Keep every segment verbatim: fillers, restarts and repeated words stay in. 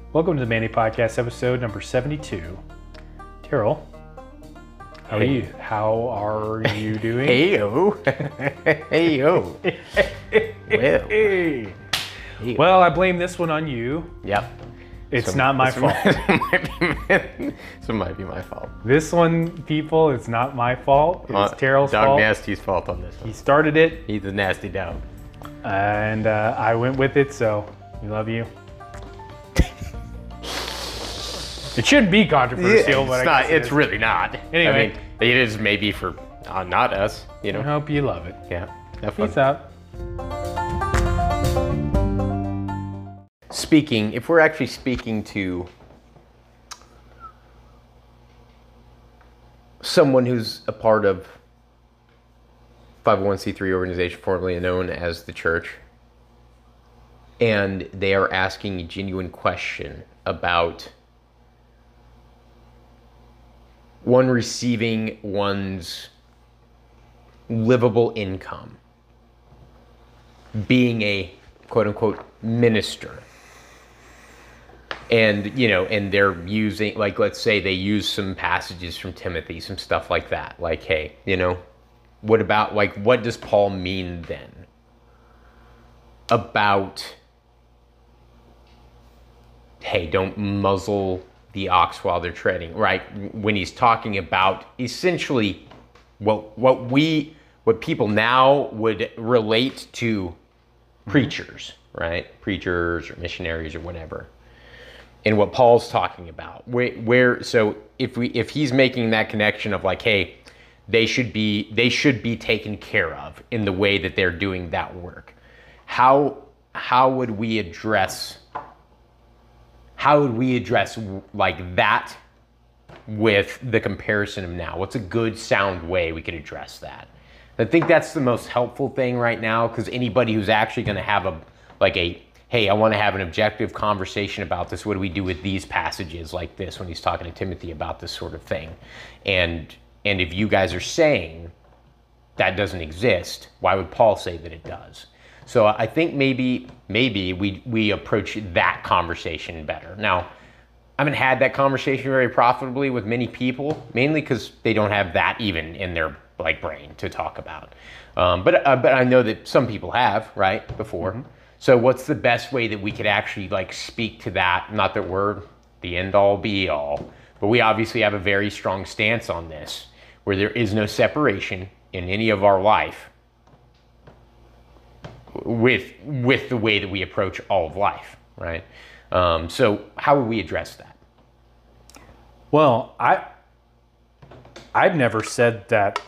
Welcome to the Manny Podcast, episode number seventy-two. Terrell, how are Hey. you? How are you doing? Hey yo, hey yo. Well, Hey. hey. Well, I blame this one on you. Yep. It's So- not my this fault. might be, so it might be my fault. This one, people, it's not my fault. It's Uh, Terrell's Dog fault. Nasty's fault on this He one. started it, He's a nasty dog. and uh, I went with it. So we love you. It shouldn't be controversial, but it's I not. guess it It's is. really not. Anyway. I mean, it is maybe for uh, not us. You I know. hope you love it. Yeah. Have fun. Peace out. Speaking, if we're actually speaking to someone who's a part of five oh one c three organization formerly known as the church, and they are asking a genuine question about one receiving one's livable income, being a quote-unquote minister. And, you know, and they're using, like, let's say they use some passages from Timothy, some stuff like that. Like, hey, you know, what about, like, what does Paul mean then about, hey, don't muzzle the ox while they're treading, right? When he's talking about essentially what, what we, what people now would relate to preachers, right? Preachers or missionaries or whatever. And what Paul's talking about, where, where so if we if he's making that connection of like, hey, they should be they should be taken care of in the way that they're doing that work. How how would we address how would we address like that with the comparison of now? What's a good sound way we could address that? I think that's the most helpful thing right now, because anybody who's actually going to have a like a hey, I want to have an objective conversation about this. What do we do with these passages like this when he's talking to Timothy about this sort of thing? And and if you guys are saying that doesn't exist, why would Paul say that it does? So I think maybe maybe we we approach that conversation better. Now, I haven't had that conversation very profitably with many people, mainly because they don't have that even in their like brain to talk about. Um, but uh, but I know that some people have, right, before. Mm-hmm. So what's the best way that we could actually like speak to that? Not that we're the end all be all, but we obviously have a very strong stance on this, where there is no separation in any of our life with with the way that we approach all of life, right? Um, so how would we address that? Well, I I've never said that.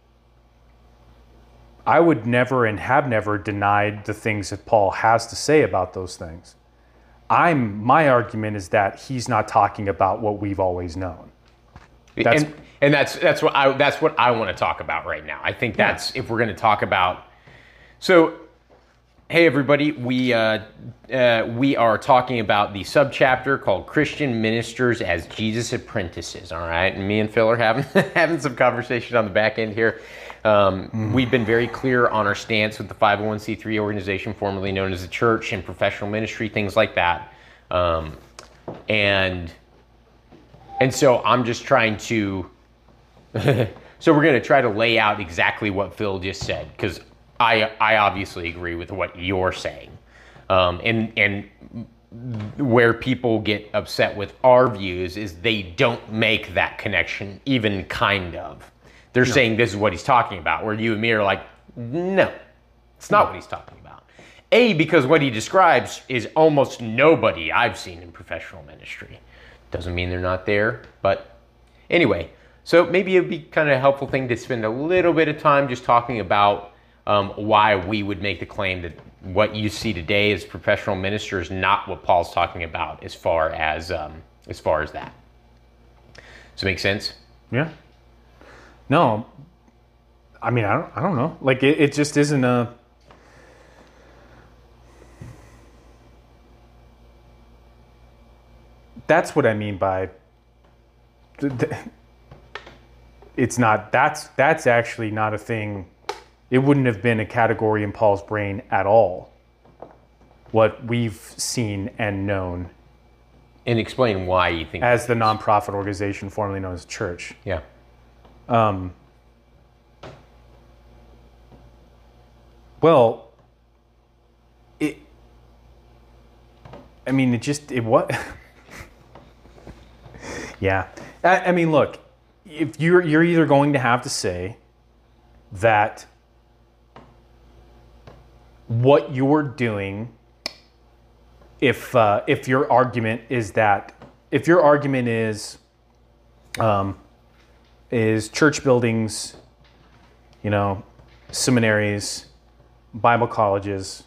I would never and have never denied the things that Paul has to say about those things. I'm my argument is that he's not talking about what we've always known. That's, and and that's that's what I that's what I want to talk about right now. I think that's yeah. if we're going to talk about. So, hey everybody, we uh, uh, we are talking about the subchapter called Christian Ministers as Jesus Apprentices. All right, and me and Phil are having having some conversation on the back end here. Um, mm. We've been very clear on our stance with the five oh one c three organization, formerly known as the church, and professional ministry, things like that. Um, and and so I'm just trying to. So we're going to try to lay out exactly what Phil just said, because I I obviously agree with what you're saying, um, and and where people get upset with our views is they don't make that connection, even kind of. They're no. saying this is what he's talking about, where you and me are like, no, it's not no. what he's talking about. A, because what he describes is almost nobody I've seen in professional ministry. Doesn't mean they're not there, but anyway. So maybe it'd be kind of a helpful thing to spend a little bit of time just talking about um, why we would make the claim that what you see today as professional minister is not what Paul's talking about as far as um, as far as that. Does it make sense? Yeah. No, I mean, I don't, I don't know. Like, it, it just isn't a... That's what I mean by... It's not, that's, that's actually not a thing. It wouldn't have been a category in Paul's brain at all. What we've seen and known And explain why you think as the nonprofit organization formerly known as church. Yeah. Um, well, it. I mean, it just it what. Yeah, I, I mean, look, if you're you're either going to have to say that what you're doing, if uh, if your argument is that if your argument is um, is church buildings, you know, seminaries, Bible colleges,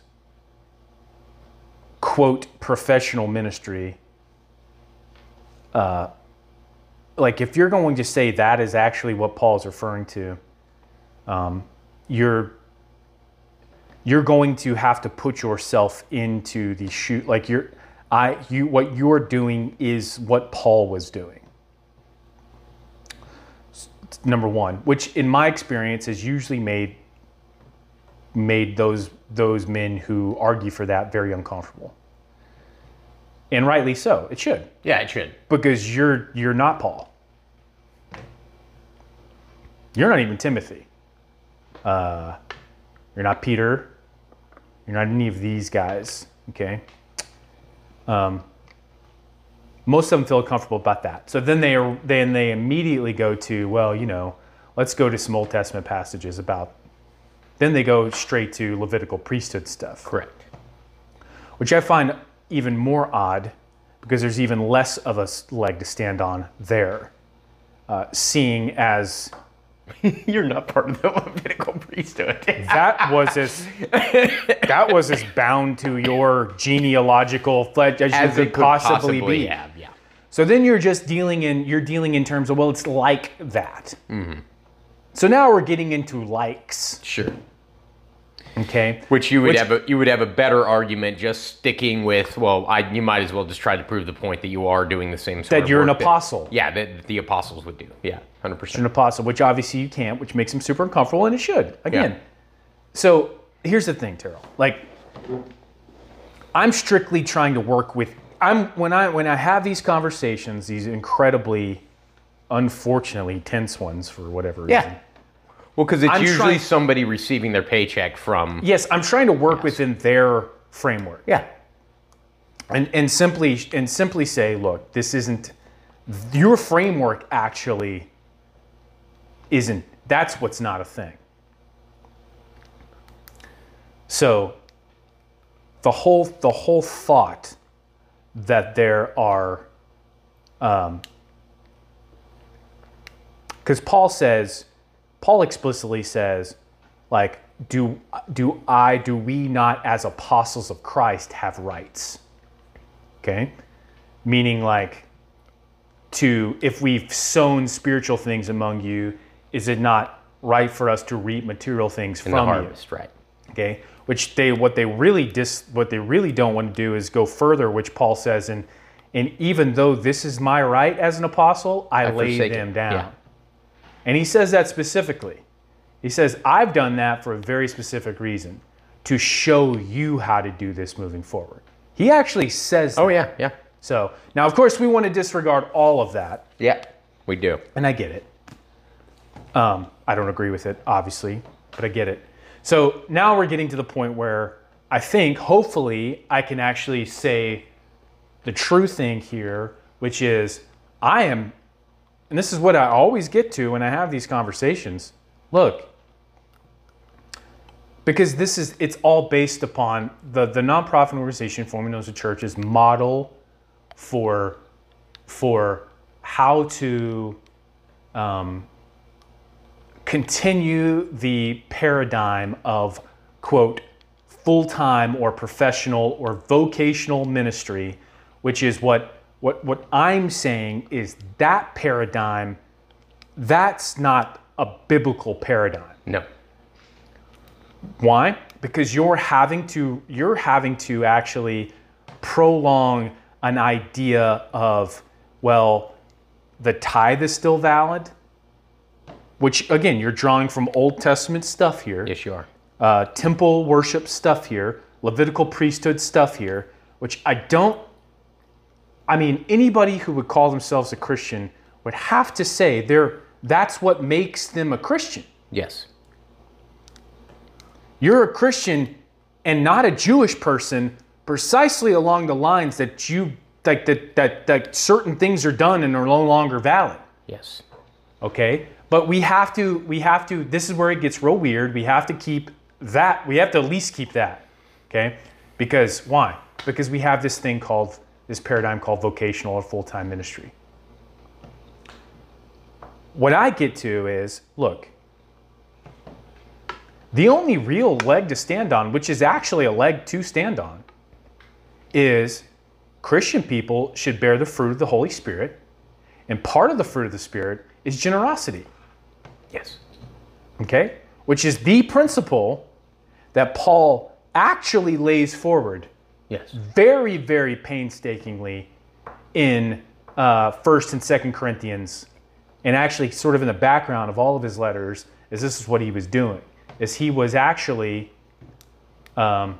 quote, professional ministry, uh, like if you're going to say that is actually what Paul's referring to, um, you're you're going to have to put yourself into the shoe. Like you're, I, you, what you're doing is what Paul was doing. Number one, which in my experience has usually made made those those men who argue for that very uncomfortable. And rightly so. It should. Yeah, it should. Because you're you're not Paul. You're not even Timothy. Uh, you're not Peter. You're not any of these guys. Okay. Um, most of them feel comfortable about that. So then they are, then they immediately go to, well, you know, let's go to some Old Testament passages about. Then they go straight to Levitical priesthood stuff. Correct. Which I find even more odd because there's even less of a leg to stand on there, uh, seeing as you're not part of the Levitical priesthood. that was as that was as bound to your genealogical fledge as, as you it could could possibly, possibly be. have. Yeah. So then you're just dealing in you're dealing in terms of well, it's like that. Mm-hmm. So now we're getting into likes. Sure. Okay. Which you would Which, have a you would have a better argument just sticking with well, I you might as well just try to prove the point that you are doing the same sort that of you're an work apostle. That, yeah, that the apostles would do. Yeah, one hundred You're percent. an apostle, which obviously you can't, which makes him super uncomfortable, and it should. Again. Yeah. So here's the thing, Terrell. Like, I'm strictly trying to work with. I'm when I when I have these conversations, these incredibly, unfortunately tense ones for whatever reason. Yeah. Well, because it's I'm usually trying- somebody receiving their paycheck from. Yes, I'm trying to work Yes. within their framework. Yeah. And and simply and simply say, look, this isn't your framework. Actually, isn't. That's what's not a thing. So. The whole the whole thought that there are, um, because Paul says, Paul explicitly says, like, do do I do we not as apostles of Christ have rights? Okay, meaning like, to if we've sown spiritual things among you, is it not right for us to reap material things In from the you? harvest, right? Okay, which they what they really dis what they really don't want to do is go further, which Paul says, and and even though this is my right as an apostle, I, I lay forsake them it. down. Yeah. And he says that specifically. He says, I've done that for a very specific reason, to show you how to do this moving forward. He actually says Oh that. yeah, yeah, So now, of course, we want to disregard all of that, yeah. We do. and I get it. Um, I don't agree with it, obviously, but I get it. So now we're getting to the point where I think, hopefully, I can actually say the true thing here, which is I am, and this is what I always get to when I have these conversations. Look, because this is, it's all based upon the, the nonprofit organization, formerly known as a church's model for, for how to um, continue the paradigm of, quote, full-time or professional or vocational ministry, which is what, what, what I'm saying is that paradigm, that's not a biblical paradigm. No. Why? Because you're having to, you're having to actually prolong an idea of, well, the tithe is still valid, which again, you're drawing from Old Testament stuff here. Yes, you are. Uh, temple worship stuff here, Levitical priesthood stuff here, which I don't, I mean, anybody who would call themselves a Christian would have to say they're, that's what makes them a Christian. Yes. You're a Christian and not a Jewish person precisely along the lines that you like that that that certain things are done and are no longer valid. Yes. Okay? But we have to we have to this is where it gets real weird. We have to keep that. We have to at least keep that. Okay? Because why? Because we have this thing called this paradigm called vocational or full-time ministry. What I get to is, look, the only real leg to stand on, which is actually a leg to stand on, is Christian people should bear the fruit of the Holy Spirit. And part of the fruit of the Spirit is generosity. Yes. Okay? Which is the principle that Paul actually lays forward. Yes. Very, very painstakingly in uh, First and Second Corinthians, and actually sort of in the background of all of his letters, is this is what he was doing. Is he was actually, um,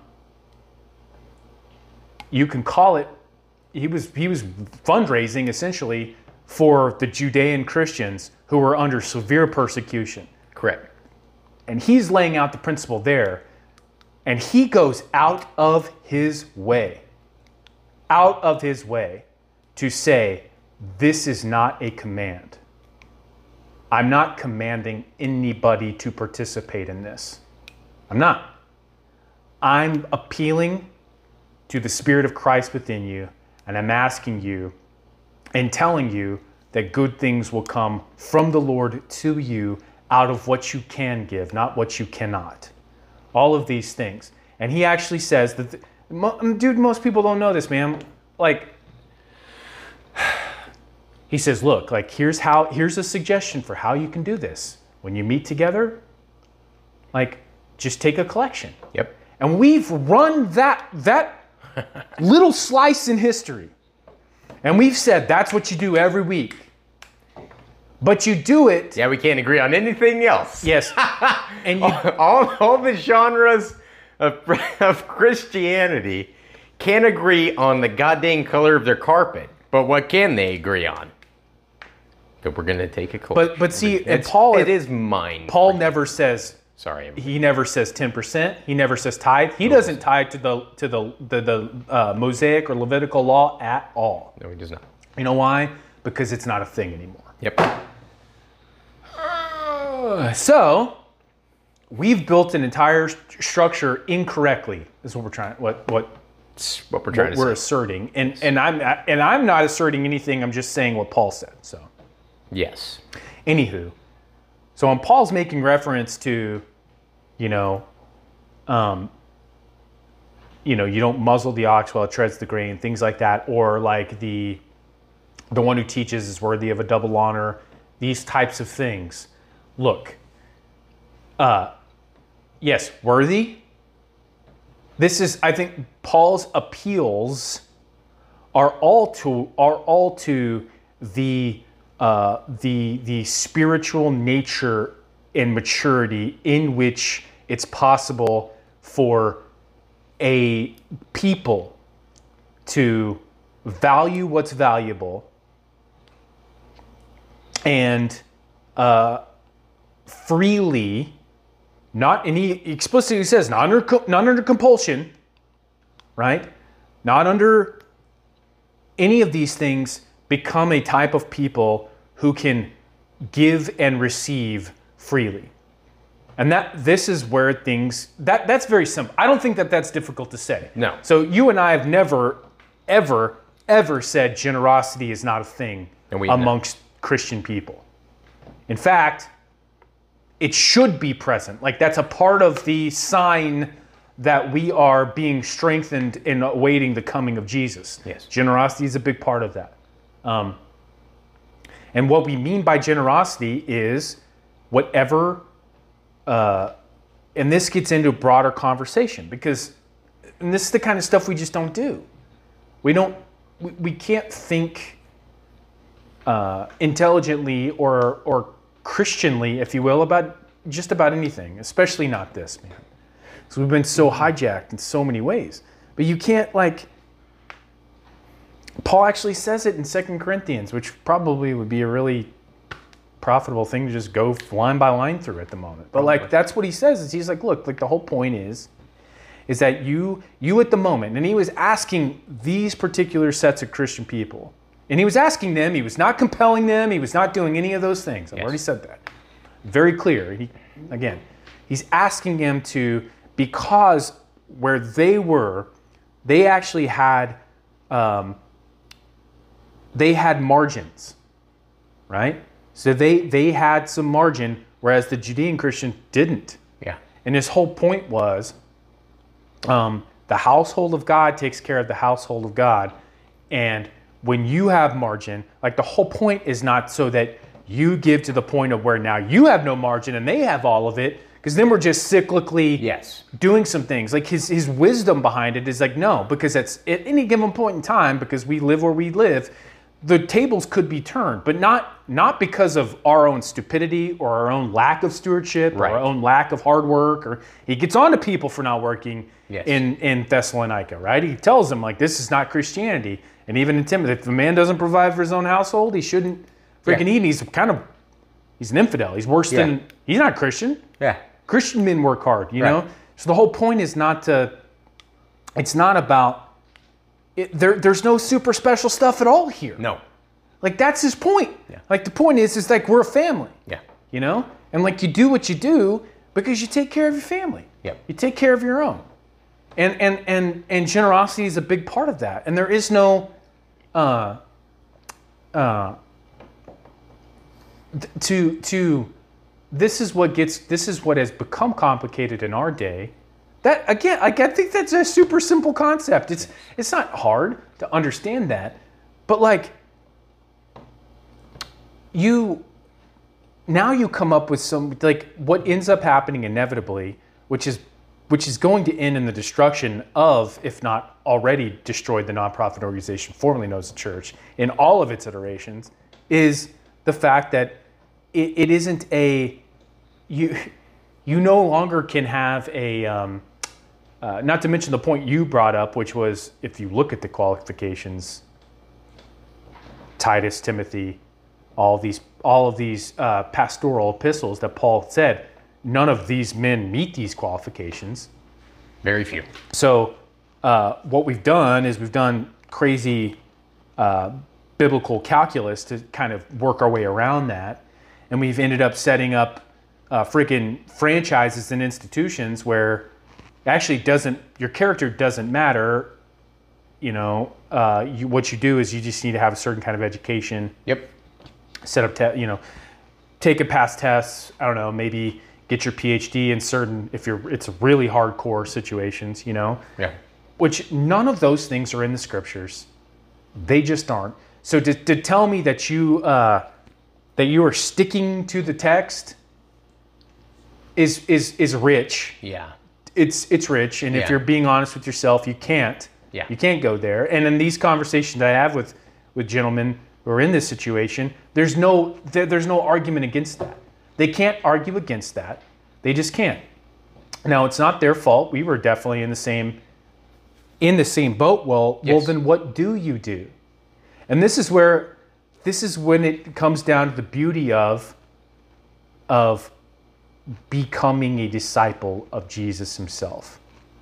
you can call it, he was he was fundraising essentially for the Judean Christians who were under severe persecution. Correct. And he's laying out the principle there, and he goes out of his way, out of his way to say, this is not a command. I'm not commanding anybody to participate in this. I'm not. I'm appealing to the Spirit of Christ within you, and I'm asking you and telling you that good things will come from the Lord to you out of what you can give, not what you cannot. All of these things. And he actually says that, the, dude, most people don't know this, man. Like, he says, look, like, here's how, here's a suggestion for how you can do this. When you meet together, like, just take a collection. Yep. And we've run that, that little slice in history. And we've said that's what you do every week. But you do it. Yeah, we can't agree on anything else. Yes. And you, all, all the genres of, of Christianity can't agree on the goddamn color of their carpet. But what can they agree on? That we're going to take a collection. But but see, and It's- Paul it is mine. Paul never says. Sorry. I'm- He never says ten percent. He never says tithe. He doesn't tithe to the to the the, the uh, Mosaic or Levitical law at all. No, he does not. You know why? Because it's not a thing anymore. Yep. So we've built an entire st- structure incorrectly. Is what we're trying. What what That's what we're trying what to we're say. asserting. And and I'm and I'm not asserting anything. I'm just saying what Paul said. So. Yes. Anywho, so when Paul's making reference to, you know, um, you know, you don't muzzle the ox while it treads the grain, things like that, or like the the one who teaches is worthy of a double honor, these types of things. Look, uh, yes, worthy. This is, I think, Paul's appeals are all to are all to the uh, the the spiritual nature and maturity in which it's possible for a people to value what's valuable and uh, freely, not, and he explicitly says, not under, not under compulsion, right? Not under any of these things, become a type of people who can give and receive freely. And that this is where things, that that's very simple. I don't think that that's difficult to say. No. So you and I have never, ever, ever said generosity is not a thing And we have amongst Christian people. In fact, it should be present. Like that's a part of the sign that we are being strengthened in awaiting the coming of Jesus. Yes. Generosity is a big part of that. Um, and what we mean by generosity is whatever, uh, and this gets into a broader conversation because and this is the kind of stuff we just don't do. We don't, we, we can't think uh, intelligently or, or Christianly, if you will, about just about anything, especially not this, man. Because we've been so hijacked in so many ways. But you can't like, Paul actually says it in Second Corinthians, which probably would be a really profitable thing to just go line by line through at the moment. But like, that's what he says, is he's like, look, like the whole point is, is that you, you at the moment, and he was asking these particular sets of Christian people, and he was asking them, he was not compelling them, he was not doing any of those things. I've Yes. already said that. Very clear. He, again, he's asking them to, because where they were, they actually had, um, they had margins, right? So they, they had some margin, whereas the Judean Christian didn't. Yeah. And his whole point was, um, the household of God takes care of the household of God. And when you have margin, like the whole point is not so that you give to the point of where now you have no margin and they have all of it, because then we're just cyclically Yes. doing some things. Like his, his wisdom behind it is like, no, because it's at any given point in time, because we live where we live, the tables could be turned, but not not because of our own stupidity or our own lack of stewardship Right. or our own lack of hard work. Or he gets on to people for not working Yes. in, in Thessalonica, right? He tells them, like, this is not Christianity. And even in Timothy, if the man doesn't provide for his own household, he shouldn't freaking Yeah. eat. And he's kind of, he's an infidel. He's worse Yeah. than, he's not Christian. Yeah. Christian men work hard, you Right. know? So the whole point is not to, it's not about, it, there, there's no super special stuff at all here. No. Like, that's his point. Yeah. Like, the point is, is like, we're a family, Yeah. you know? And like, you do what you do because you take care of your family. Yep. You take care of your own. And, and, and, and generosity is a big part of that. And there is no, uh, uh, th- to, to, this is what gets, this is what has become complicated in our day. That, again, I, I think that's a super simple concept. It's, it's not hard to understand that, but like, you, now you come up with some, like what ends up happening inevitably, which is, which is going to end in the destruction of, if not already destroyed, the nonprofit organization formerly known as the church in all of its iterations, is the fact that it, it isn't a, you, you no longer can have a, um, uh, not to mention the point you brought up, which was, if you look at the qualifications, Titus, Timothy, all these, all of these uh, pastoral epistles that Paul said, none of these men meet these qualifications. Very few. So uh, what we've done is we've done crazy uh, biblical calculus to kind of work our way around that. And we've ended up setting up uh, freaking franchises and institutions where actually doesn't, your character doesn't matter. You know, uh, you, what you do is you just need to have a certain kind of education. Yep. Set up, te- you know, take a past tests. I don't know, maybe get your PhD in certain, if you're, it's really hardcore situations, you know. Yeah. Which none of those things are in the scriptures. They just aren't. So to, to tell me that you uh, that you are sticking to the text is is is rich. Yeah. It's it's rich, and Yeah. if you're being honest with yourself, you can't. Yeah. You can't go there. And in these conversations I have with with gentlemen who are in this situation, there's no there, there's no argument against that. They can't argue against that. They just can't. Now, it's not their fault. We were definitely in the same in the same boat. Well, well, Yes. then what do you do? And this is where this is when it comes down to the beauty of of becoming a disciple of Jesus himself.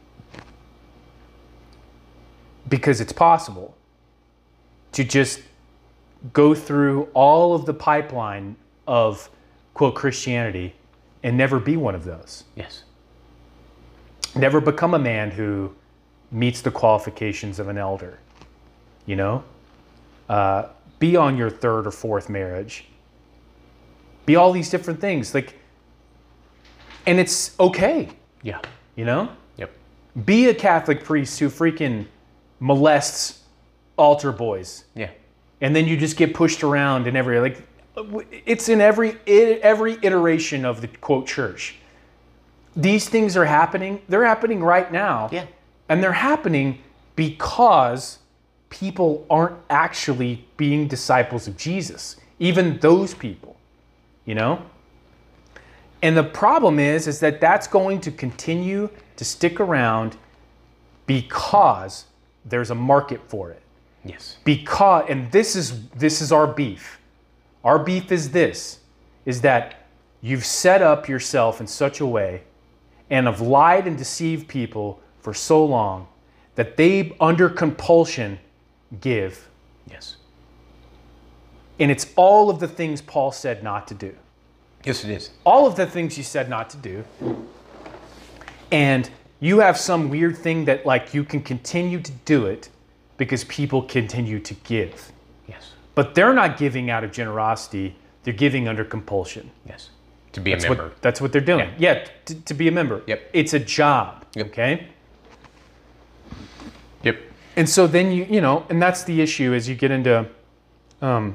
Because it's possible to just go through all of the pipeline of, quote, Christianity and never be one of those. Yes. Never become a man who meets the qualifications of an elder. You know? Uh, be on your third or fourth marriage. Be all these different things. Like, and it's okay, Yeah. you know? Yep. Be a Catholic priest who freaking molests altar boys. Yeah. And then you just get pushed around in every, like, it's in every every iteration of the, quote, church. These things are happening. They're happening right now. Yeah. And they're happening because people aren't actually being disciples of Jesus. Even those people, you know? And the problem is, is that that's going to continue to stick around because there's a market for it. Yes. Because, and this is this is our beef. Our beef is this, is that you've set up yourself in such a way and have lied and deceived people for so long that they, under compulsion, give. Yes. And it's all of the things Paul said not to do. Yes, it is. All of the things you said not to do. And you have some weird thing that, like, you can continue to do it because people continue to give. Yes. But they're not giving out of generosity. They're giving under compulsion. Yes. To be That's a member. What, that's what they're doing. Yeah, yeah to, to be a member. Yep. It's a job. Yep. Okay? Yep. And so then you, you know, and that's the issue as you get into, um,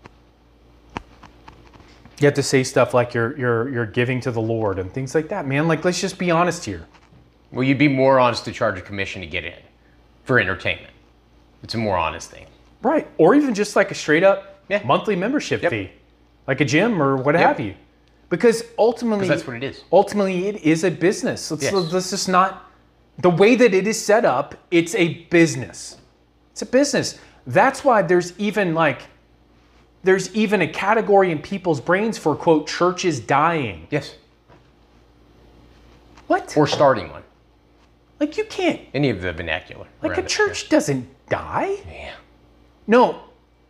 you have to say stuff like you're, you're, you're giving to the Lord and things like that, man. Like, let's just be honest here. Well, you'd be more honest to charge a commission to get in for entertainment. It's a more honest thing. Right. Or even just like a straight up Yeah. monthly membership Yep. fee, like a gym or what Yep. have you. Because ultimately, 'Cause that's what it is. Ultimately, it is a business. Let's, Yes. let's just not, the way that it is set up, it's a business. It's a business. That's why there's even like, there's even a category in people's brains for, quote, churches dying. Yes. What? Or starting one. Like, you can't, Any of the vernacular. like a around it. church doesn't die. Yeah. No.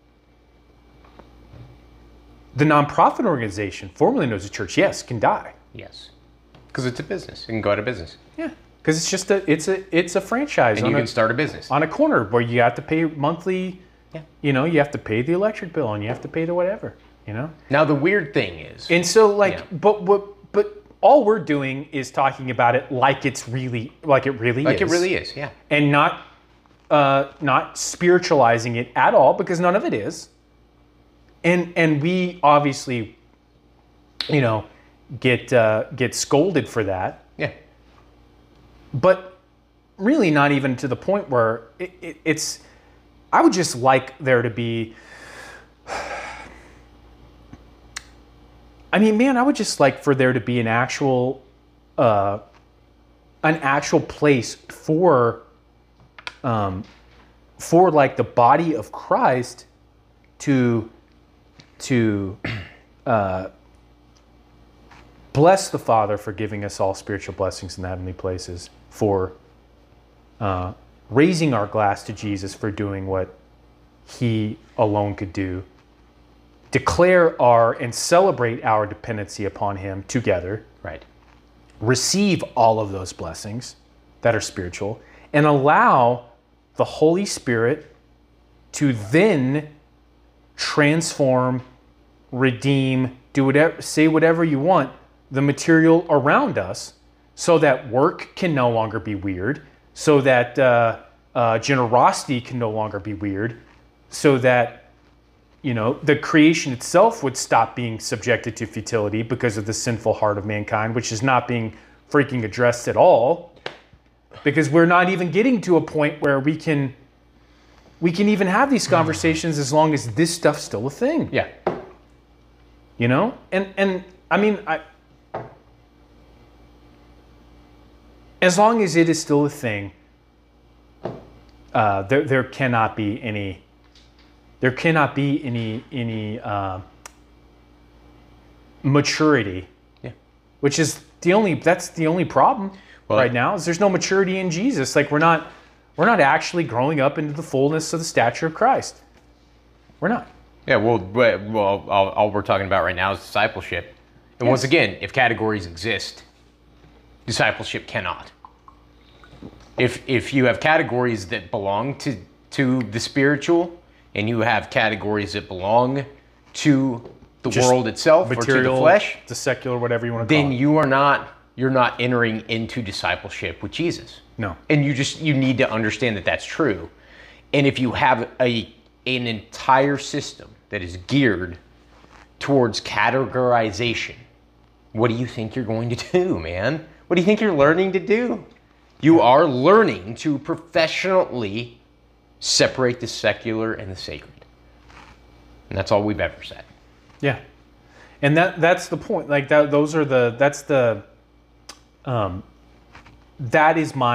The nonprofit organization, formerly known as a church, yes, can die. Yes. Because it's a business. It can go out of business. Yeah. Because it's just a, it's a, it's a franchise And on you a, can start a business. on a corner where you have to pay monthly, Yeah. you know, you have to pay the electric bill and you have to pay the whatever, you know? Now, the weird thing is, And so like, Yeah. but what, but all we're doing is talking about it like it's really, like it really like is. it really is, yeah. And not, uh, not spiritualizing it at all, because none of it is. And, and we obviously, you know, get, uh, get scolded for that. Yeah. But really not even to the point where it, it, it's, I would just like there to be, I mean, man, I would just like for there to be an actual, uh, an actual place for, um, for like the body of Christ to, to, uh, bless the Father for giving us all spiritual blessings in the heavenly places, for uh, raising our glass to Jesus for doing what he alone could do, declare our and celebrate our dependency upon him together, Right. receive all of those blessings that are spiritual, and allow the Holy Spirit to then transform, redeem, do whatever, say whatever you want, the material around us, so that work can no longer be weird, so that uh, uh, generosity can no longer be weird, so that, you know, the creation itself would stop being subjected to futility because of the sinful heart of mankind, which is not being freaking addressed at all, because we're not even getting to a point where we can we can even have these conversations as long as this stuff's still a thing. Yeah. You know? And and I mean, I as long as it is still a thing, uh, there there cannot be any there cannot be any any uh, maturity. Yeah. Which is the only that's the only problem Well, right now is there's no maturity in Jesus. Like we're not we're not actually growing up into the fullness of the stature of Christ. We're not. Yeah, well, but- well, all, all we're talking about right now is discipleship. And once Yes. again, if categories exist, discipleship cannot. If if you have categories that belong to to the spiritual, and you have categories that belong to the Just world itself or to the Material, flesh, the secular, whatever you want to then call it. you are not you're not entering into discipleship with Jesus. No. And you just you need to understand that that's true. And if you have a an entire system that is geared towards categorization, what do you think you're going to do, man? What do you think you're learning to do? You are learning to professionally separate the secular and the sacred. And that's all we've ever said. Yeah, and that that's the point. Like that, those are the that's the um, that is my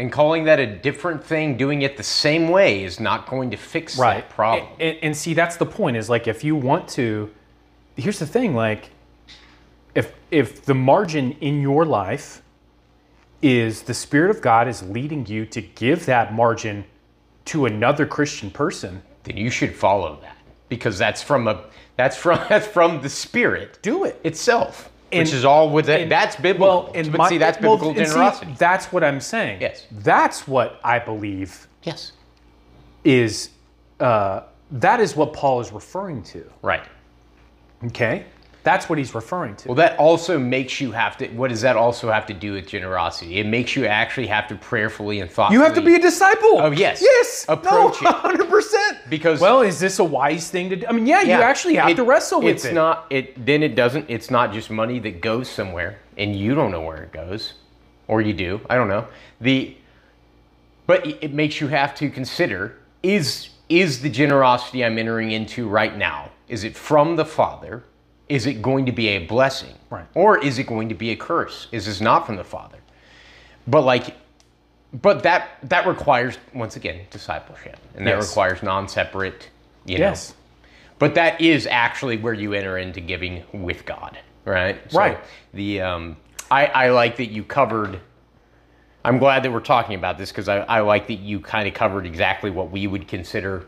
And calling that a different thing, doing it the same way, is not going to fix Right. that problem. And, and, and see, that's the point. Is like if you want to, here's the thing. Like, if if the margin in your life is the Spirit of God is leading you to give that margin to another Christian person, then you should follow that, because that's from a that's from that's from the Spirit. do it. itself, And- which is all with it. and- That's biblical. Well, and but my- see, that's well, biblical and see, generosity. that's what I'm saying. Yes. That's what I believe yes. is. Uh, that is what Paul is referring to. Right. Okay, that's what he's referring to. Well, that also makes you have to. What does that also have to do with generosity? It makes you actually have to prayerfully and thoughtfully. You have to be a disciple. Oh, yes. Yes. Approach no, it. one hundred percent. Because- well, is this a wise thing to do? I mean, yeah, Yeah, you actually have it- to wrestle with it's it. not. It then it doesn't. It's not just money that goes somewhere, and you don't know where it goes, or you do. I don't know. The, but it it makes you have to consider: is is the generosity I'm entering into right now? Is it from the Father? Is it going to be a blessing? Right. Or is it going to be a curse? Is this not from the Father? But like, but that that requires, once again, discipleship, and that Yes. requires non-separate. You know, Yes. but that is actually where you enter into giving with God, right? So Right. The um, I, I like that you covered. I'm glad that we're talking about this, because I, I like that you kind of covered exactly what we would consider.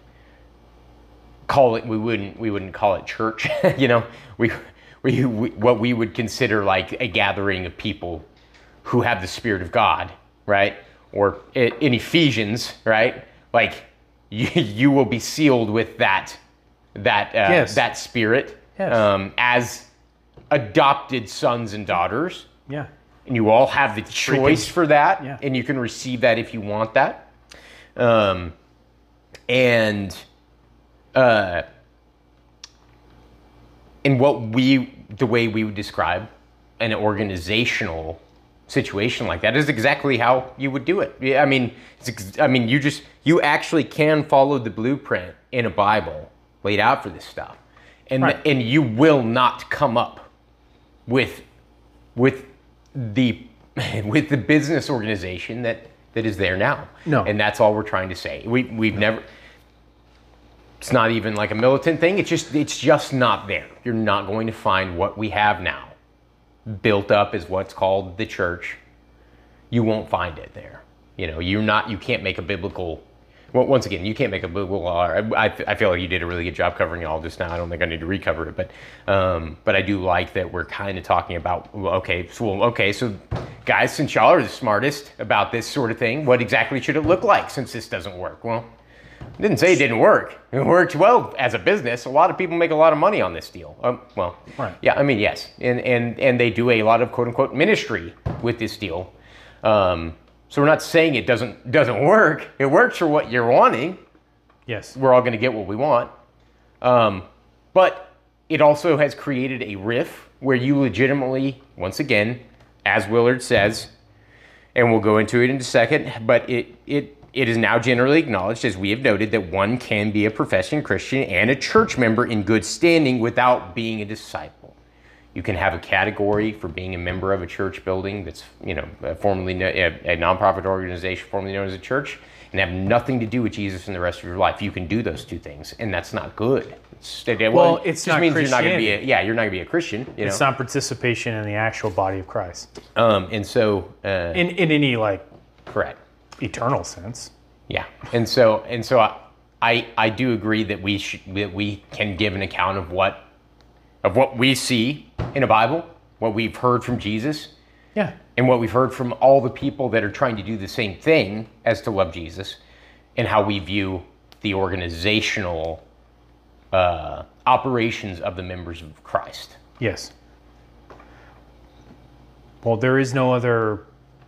Call it. We wouldn't. We wouldn't call it church. you know, we, we we what we would consider like a gathering of people who have the Spirit of God, right? Or i- in Ephesians, right? Like you, you will be sealed with that that uh, Yes. that Spirit Yes. um, as adopted sons and daughters, Yeah. and you all have the choice for that, Yeah. and you can receive that if you want that. Um, and uh, in what we, the way we would describe an organizational situation like that is exactly how you would do it. Yeah, I mean, it's, ex- I mean, you just you actually can follow the blueprint in a Bible laid out for this stuff, and Right. and you will not come up with with the with the business organization that that is there now. No. And that's all we're trying to say. We we've never. It's not even like a militant thing. It's just it's just not there. You're not going to find what we have now, built up as what's called the church. You won't find it there. You know, you're not. You can't make a biblical. Well, once again, you can't make a biblical law. I, I, I feel like you did a really good job covering all this now. I don't think I need to recover it, but um, but I do like that we're kind of talking about. Well, okay, so well, okay, so guys, since y'all are the smartest about this sort of thing, what exactly should it look like since this doesn't work? Well, I didn't say it didn't work. It worked well as a business. A lot of people make a lot of money on this deal. Um, well, Right. yeah, I mean, yes, and and and they do a lot of quote unquote ministry with this deal. Um, so we're not saying it doesn't doesn't work. It works for what you're wanting. Yes. We're all going to get what we want. Um, but it also has created a riff where you legitimately, once again, as Willard says, and we'll go into it in a second, but it it it is now generally acknowledged, as we have noted, that one can be a professing Christian and a church member in good standing without being a disciple. You can have a category for being a member of a church building that's, you know, formerly no, a, a nonprofit organization formerly known as a church, and have nothing to do with Jesus in the rest of your life. You can do those two things, and that's not good. It's, well, Well, it it's just not means you're not going to be a, Christianity. yeah, you're not going to be a Christian. You It's know, not participation in the actual body of Christ um, and so uh, in in any like correct. eternal sense. Yeah, and so and so I I, I do agree that we should that we can give an account of what of what we see in a Bible, what we've heard from Jesus, Yeah. and what we've heard from all the people that are trying to do the same thing as to love Jesus, and how we view the organizational uh, operations of the members of Christ. Yes. Well, there is no other.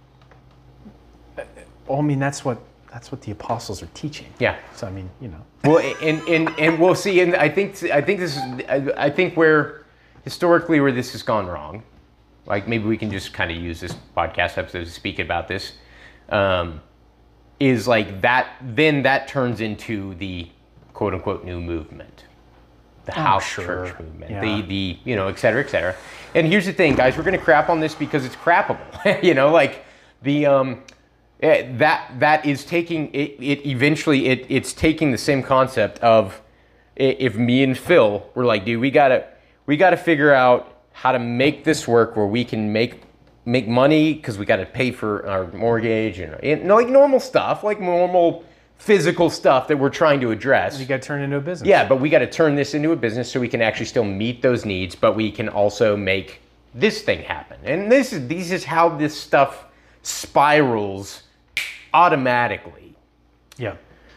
Well, I mean, that's what that's what the apostles are teaching. Yeah. So I mean, you know. Well, and and and we'll see. And I think I think this is I, I think where historically where this has gone wrong. Like maybe we can just kind of use this podcast episode to speak about this. Um, is like that. Then that turns into the quote unquote new movement, the Oh, house sure. church movement, Yeah. the the you know et cetera et cetera. And here's the thing, guys, we're gonna crap on this because it's crappable. you know, like the um, Eh, that that is taking it, it eventually it, it's taking the same concept of i- if me and Phil were like, dude, we gotta we gotta figure out how to make this work where we can make make money because we gotta pay for our mortgage and, and like normal stuff, like normal physical stuff that we're trying to address. You got to turn into a business. Yeah, but we got to turn this into a business so we can actually still meet those needs, but we can also make this thing happen. And this is this is how this stuff spirals automatically. Yeah.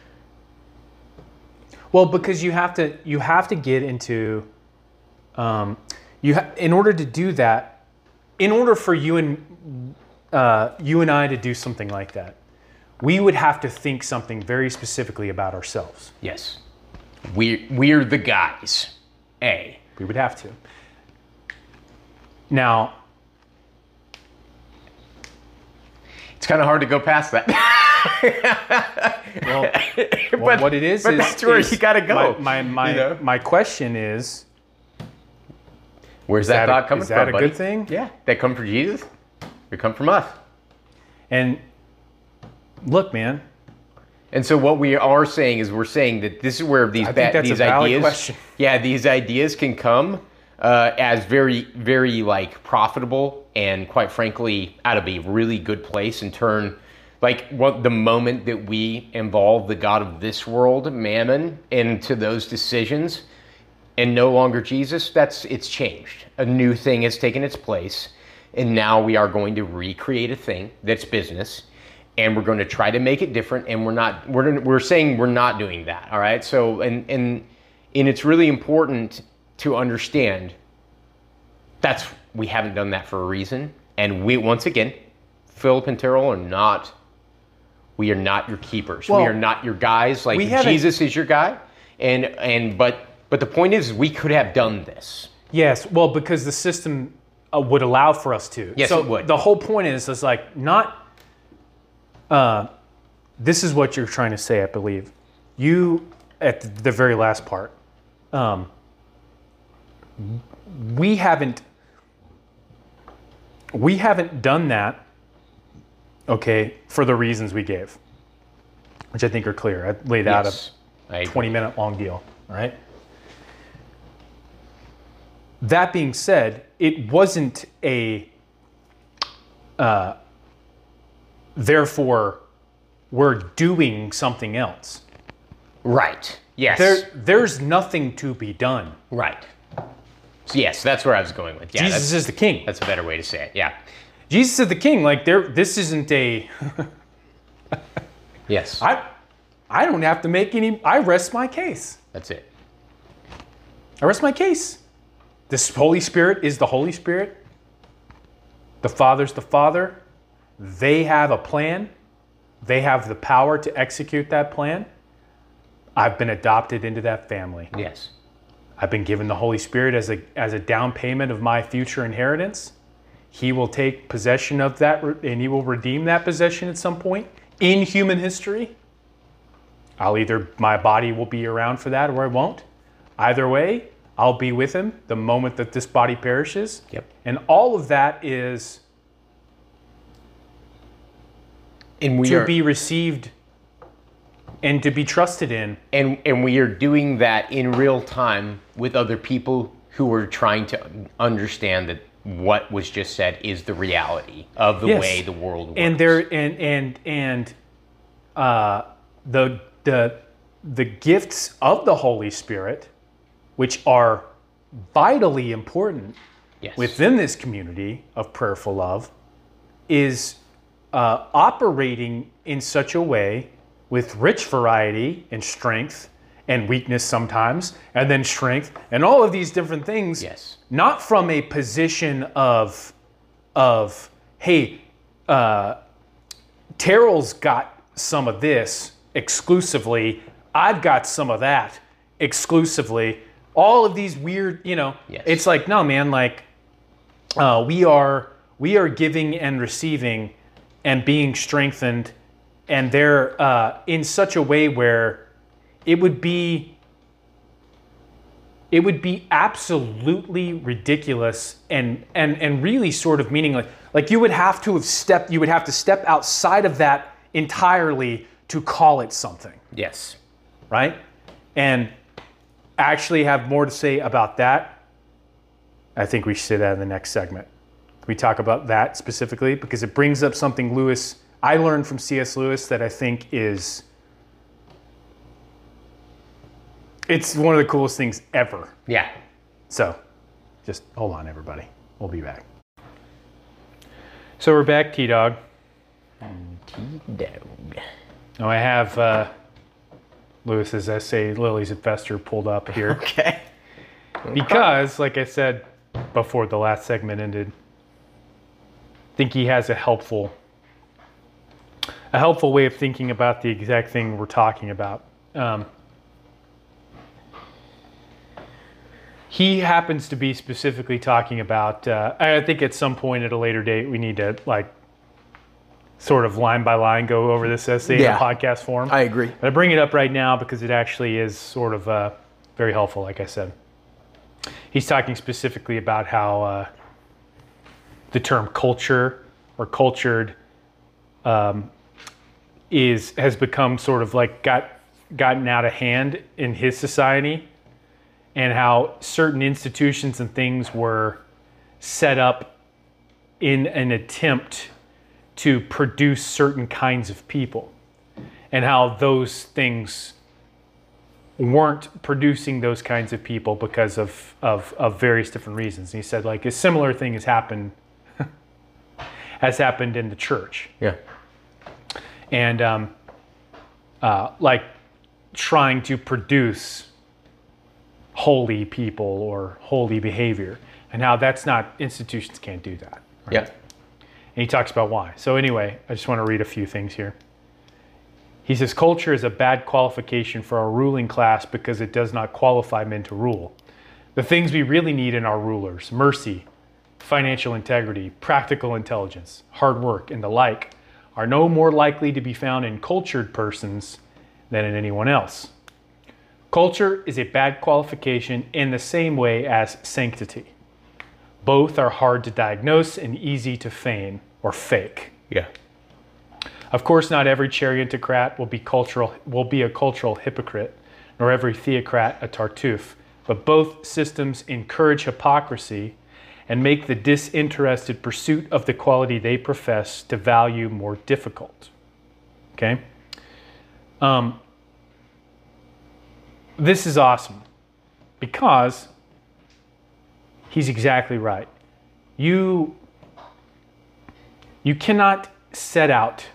Well, because you have to you have to get into um, you ha- in order to do that, in order for you and uh, you and I to do something like that, we would have to think something very specifically about ourselves. Yes. We're, we're the guys. A. We would have to. Now, it's kind of hard to go past that. well, but, well, what it is but is that's where is you got to go. My my my, you know? my question is, Where's that, that a- thought coming is that from, a buddy? good thing? Yeah. They come from Jesus. They come from us. and look, man, And so what we are saying is we're saying that this is where these I think ba- that's a these valid ideas, question. yeah, these ideas can come uh, as very, very like profitable and quite frankly out of a really good place and turn like what the moment that we involve the God of this world, Mammon, into those decisions and no longer Jesus, that's it's changed. A new thing has taken its place, and now we are going to recreate a thing that's business. And we're going to try to make it different, and we're not. We're we're saying we're not doing that. All right. So and and and it's really important to understand that's we haven't done that for a reason. And we once again, Philip and Terrell are not. We are not your keepers. Well, we are not your guys. Like we haven't- Jesus is your guy, and and but but the point is we could have done this. yes, well, because the system uh, would allow for us to. Yes, so it would. The whole point is, is like not. Uh, this is what you're trying to say, I believe. You at the, the very last part. Um, we haven't. We haven't done that. Okay, for the reasons we gave, which I think are clear. I laid out Yes, I a agree. twenty minute long deal. All right. That being said, it wasn't a. Uh, therefore, we're doing something else. Right. Yes. There, there's nothing to be done. Right. So yes, that's where I was going with. Yeah, Jesus that's, is the king. that's a better way to say it. Yeah. Jesus is the king. Like there, this isn't a. Yes. I, I don't have to make any. I rest my case. That's it. I rest my case. This Holy Spirit is the Holy Spirit. The Father's the Father. They have a plan. They have the power to execute that plan. I've been adopted into that family. Yes. I've been given the Holy Spirit as a as a down payment of my future inheritance. He will take possession of that and he will redeem that possession at some point in human history. I'll either, my body will be around for that or I won't. Either way, I'll be with him the moment that this body perishes. Yep. And all of that is And we to are be received and to be trusted in. and and we are doing that in real time with other people who are trying to understand that what was just said is the reality of the Yes. way the world works. And there and and and uh, the the the gifts of the Holy Spirit, which are vitally important yes. within this community of prayerful love, is uh, operating in such a way with rich variety and strength and weakness sometimes, and then strength and all of these different things. Yes. Not from a position of of hey, uh, Terrell's got some of this exclusively. I've got some of that exclusively. All of these weird, you know, Yes. it's like, no, man, like uh, we are we are giving and receiving and being strengthened, and they're uh, in such a way where it would be it would be absolutely ridiculous and and and really sort of meaningless. Like you would have to have stepped, you would have to step outside of that entirely to call it something, Yes. right? And actually have more to say about that. I think we should say that in the next segment. We talk about that specifically because it brings up something Lewis, I learned from C S Lewis that I think is, it's one of the coolest things ever. Yeah. So just hold on, everybody. We'll be back. So we're back, T-Dog. T-Dog. Now I have uh, Lewis's essay, Lilies at Fester, pulled up here. Okay. Because, like I said before the last segment ended, I think he has a helpful, a helpful way of thinking about the exact thing we're talking about. Um, he happens to be specifically talking about, uh, I think at some point at a later date, we need to like sort of line by line go over this essay Yeah. in a podcast form. I agree. But I bring it up right now because it actually is sort of uh, very helpful, like I said. He's talking specifically about how uh, the term culture or cultured um, is has become sort of like got gotten out of hand in his society, and how certain institutions and things were set up in an attempt to produce certain kinds of people, and how those things weren't producing those kinds of people because of, of, of various different reasons. And he said like a similar thing has happened has happened in the church. Yeah. And um, uh, like trying to produce holy people or holy behavior, and how that's not, institutions can't do that. Right? Yeah. And he talks about why. So anyway, I just want to read a few things here. He says, culture is a bad qualification for our ruling class because it does not qualify men to rule. The things we really need in our rulers, mercy, financial integrity, practical intelligence, hard work, and the like, are no more likely to be found in cultured persons than in anyone else. Culture is a bad qualification in the same way as sanctity. Both are hard to diagnose and easy to feign or fake. Yeah. Of course, not every chariontocrat will be cultural will be a cultural hypocrite, nor every theocrat a Tartuffe, but both systems encourage hypocrisy and make the disinterested pursuit of the quality they profess to value more difficult. Okay? Um, this is awesome because he's exactly right. You, you cannot set out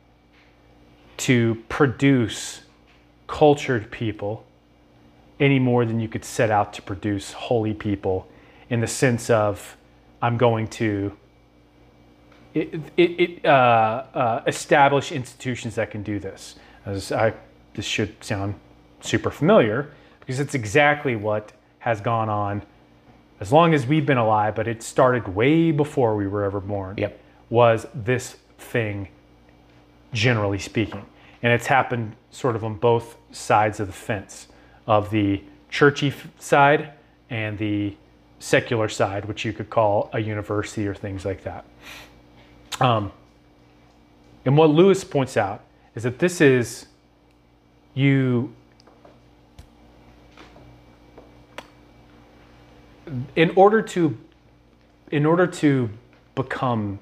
to produce cultured people any more than you could set out to produce holy people, in the sense of I'm going to it, it, it, uh, uh, establish institutions that can do this. As I, this should sound super familiar because it's exactly what has gone on as long as we've been alive, but it started way before we were ever born. Yep. Was this thing, generally speaking. And it's happened sort of on both sides of the fence, of the churchy side and the secular side, which you could call a university or things like that. Um, and what Lewis points out is that this is you, in order to, in order to become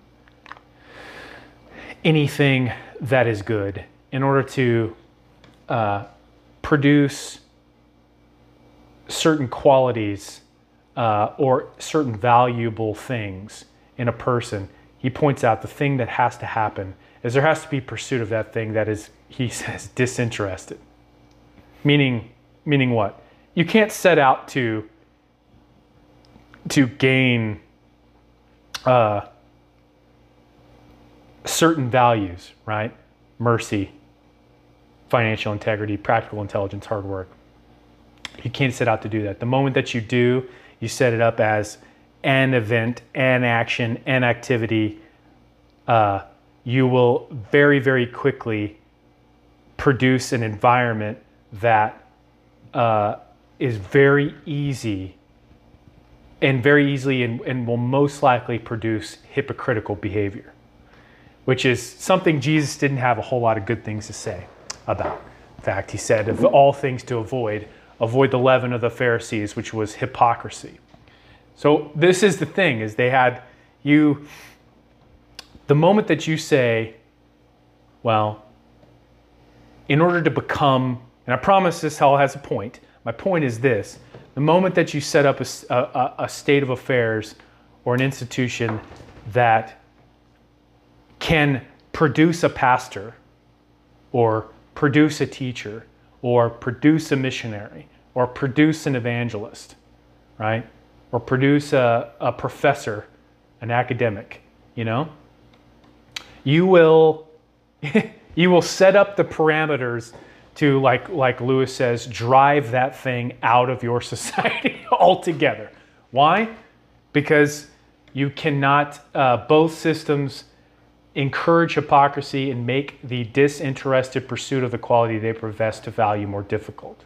anything that is good, in order to uh, produce certain qualities uh, or certain valuable things in a person, he points out the thing that has to happen is there has to be pursuit of that thing that is, he says, disinterested. Meaning, meaning what? You can't set out to to gain uh, certain values, right? Mercy, financial integrity, practical intelligence, hard work. You can't set out to do that. The moment that you do, you set it up as an event, an action, an activity. Uh, you will very, very quickly produce an environment that uh, is very easy and very easily and, and will most likely produce hypocritical behavior. which is something Jesus didn't have a whole lot of good things to say about. In fact, he said, of all things to avoid, avoid the leaven of the Pharisees, which was hypocrisy. So this is the thing, is they had you, the moment that you say, well, in order to become, and I promise this all has a point, my point is this, the moment that you set up a, a, a state of affairs or an institution that can produce a pastor or produce a teacher or produce a missionary or produce an evangelist, right? Or produce a, a professor, an academic, you know? You will, you will set up the parameters to, like, like Lewis says, drive that thing out of your society altogether. Why? Because you cannot, uh, both systems encourage hypocrisy and make the disinterested pursuit of the quality they profess to value more difficult.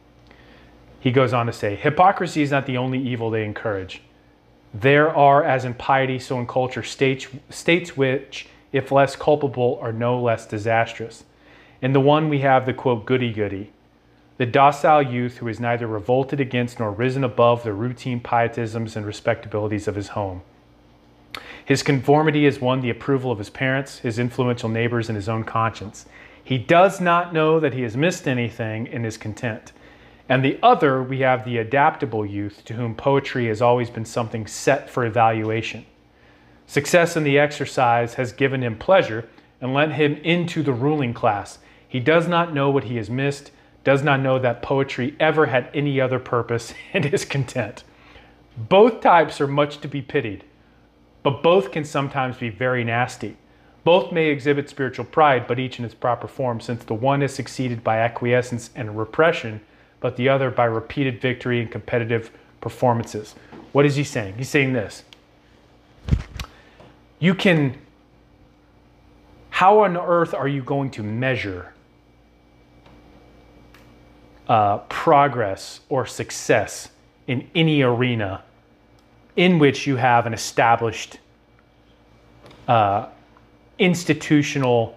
He goes on to say, hypocrisy is not the only evil they encourage. There are, as in piety, so in culture, states, states which, if less culpable, are no less disastrous. In the one we have the, quote, goody-goody, the docile youth who is neither revolted against nor risen above the routine pietisms and respectabilities of his home. His conformity has won the approval of his parents, his influential neighbors, and his own conscience. He does not know that he has missed anything and is content. And the other, we have the adaptable youth to whom poetry has always been something set for evaluation. Success in the exercise has given him pleasure and led him into the ruling class. He does not know what he has missed, does not know that poetry ever had any other purpose, and is content. Both types are much to be pitied, but both can sometimes be very nasty. Both may exhibit spiritual pride, but each in its proper form, since the one is succeeded by acquiescence and repression, but the other by repeated victory and competitive performances. What is he saying? He's saying this. You can, how on earth are you going to measure uh, progress or success in any arena in which you have an established uh, institutional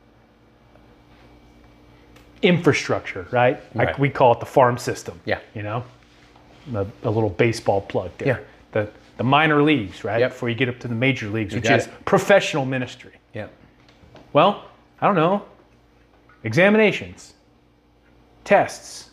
infrastructure, right? Right. Like we call it the farm system. Yeah. You know, a, a little baseball plug there. Yeah. The the minor leagues, right? Yep. Before you get up to the major leagues, You which got is it. professional ministry. Yeah. Well, I don't know. Examinations, tests.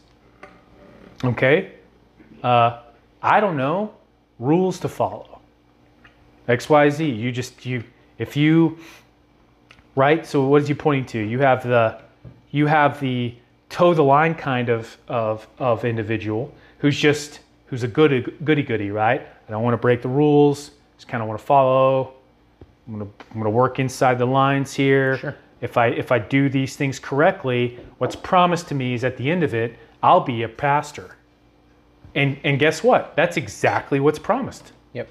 Okay. Uh, I don't know. Rules to follow. X, Y, Z. You just you if you right. So what is he pointing to? You have the you have the toe the line kind of of of individual who's just who's a goody goody goody, right? I don't want to break the rules. Just kind of want to follow. I'm gonna I'm gonna work inside the lines here. Sure. If I if I do these things correctly, what's promised to me is at the end of it, I'll be a pastor. And and guess what? That's exactly what's promised. Yep.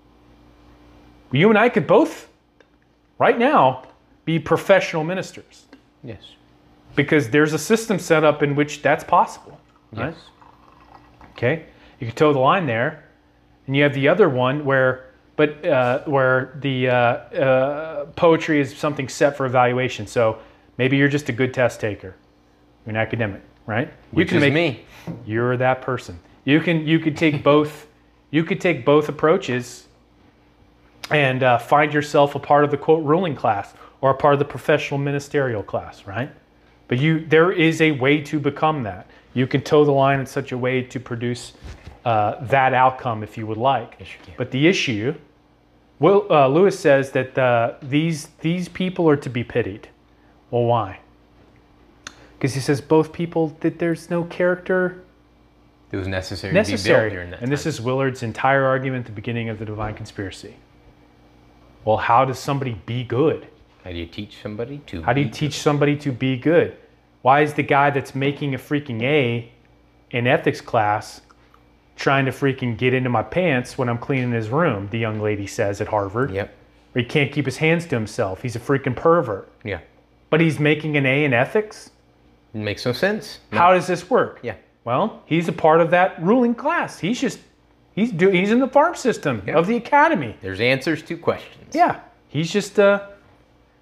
You and I could both, right now, be professional ministers. Yes. Because there's a system set up in which that's possible. Right? Yes. Okay? You can toe the line there. And you have the other one where, but uh, where the uh, uh, poetry is something set for evaluation. So maybe you're just a good test taker. You're an academic, right? Which you can is make, me. You're that person. You can you could take both. You could take both approaches and uh, find yourself a part of the quote ruling class or a part of the professional ministerial class, right? But you there is a way to become that. You can toe the line in such a way to produce uh, that outcome if you would like. Yes, you can. But the issue, Will uh, Lewis says that uh, these these people are to be pitied. Well, why? Because he says both people that there's no character It was necessary, necessary. to be built during that And this time. is Willard's entire argument at the beginning of the Divine Conspiracy. Well, how does somebody be good? How do you teach somebody to How do you be teach somebody to be good? Why is the guy that's making a freaking A in ethics class trying to freaking get into my pants when I'm cleaning his room, the young lady says at Harvard. Yep. Or he can't keep his hands to himself. He's a freaking pervert. Yeah. But he's making an A in ethics? It makes no sense. No. How does this work? Yeah. Well, he's a part of that ruling class. He's just, he's do, he's in the farm system Yeah. of the academy. There's answers to questions. Yeah. He's just, uh,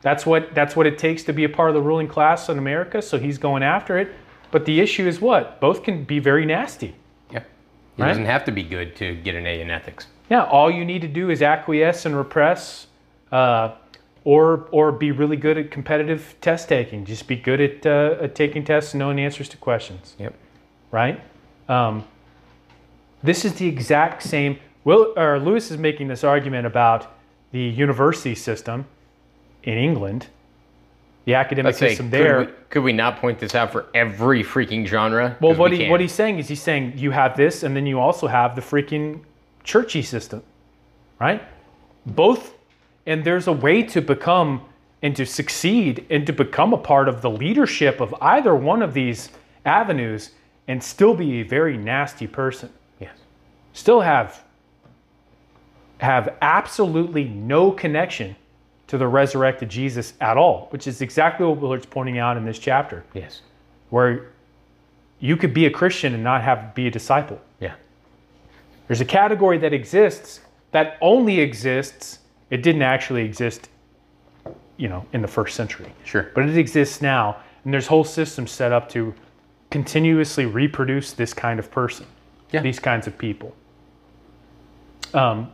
That's what that's what it takes to be a part of the ruling class in America. So he's going after it. But the issue is what? Both can be very nasty. Yeah. It Right? doesn't have to be good to get an A in ethics. Yeah, all you need to do is acquiesce and repress, uh, or or be really good at competitive test taking. Just be good at, uh, at taking tests and knowing the answers to questions. Yep. Right? Um, this is the exact same. Will or Lewis is making this argument about the university system in England, the academic Let's say, system could there. we, could we not point this out for every freaking genre? Well, 'Cause what we he can. what he's saying is he's saying you have this, and then you also have the freaking churchy system, right? Both, and there's a way to become and to succeed and to become a part of the leadership of either one of these avenues and still be a very nasty person. Yes. Still have have absolutely no connection to the resurrected Jesus at all, which is exactly what Willard's pointing out in this chapter, Yes. where you could be a Christian and not have be a disciple. Yeah. There's a category that exists that only exists. It didn't actually exist, you know, in the first century. Sure. But it exists now, and there's whole systems set up to continuously reproduce this kind of person, Yeah. these kinds of people. Um,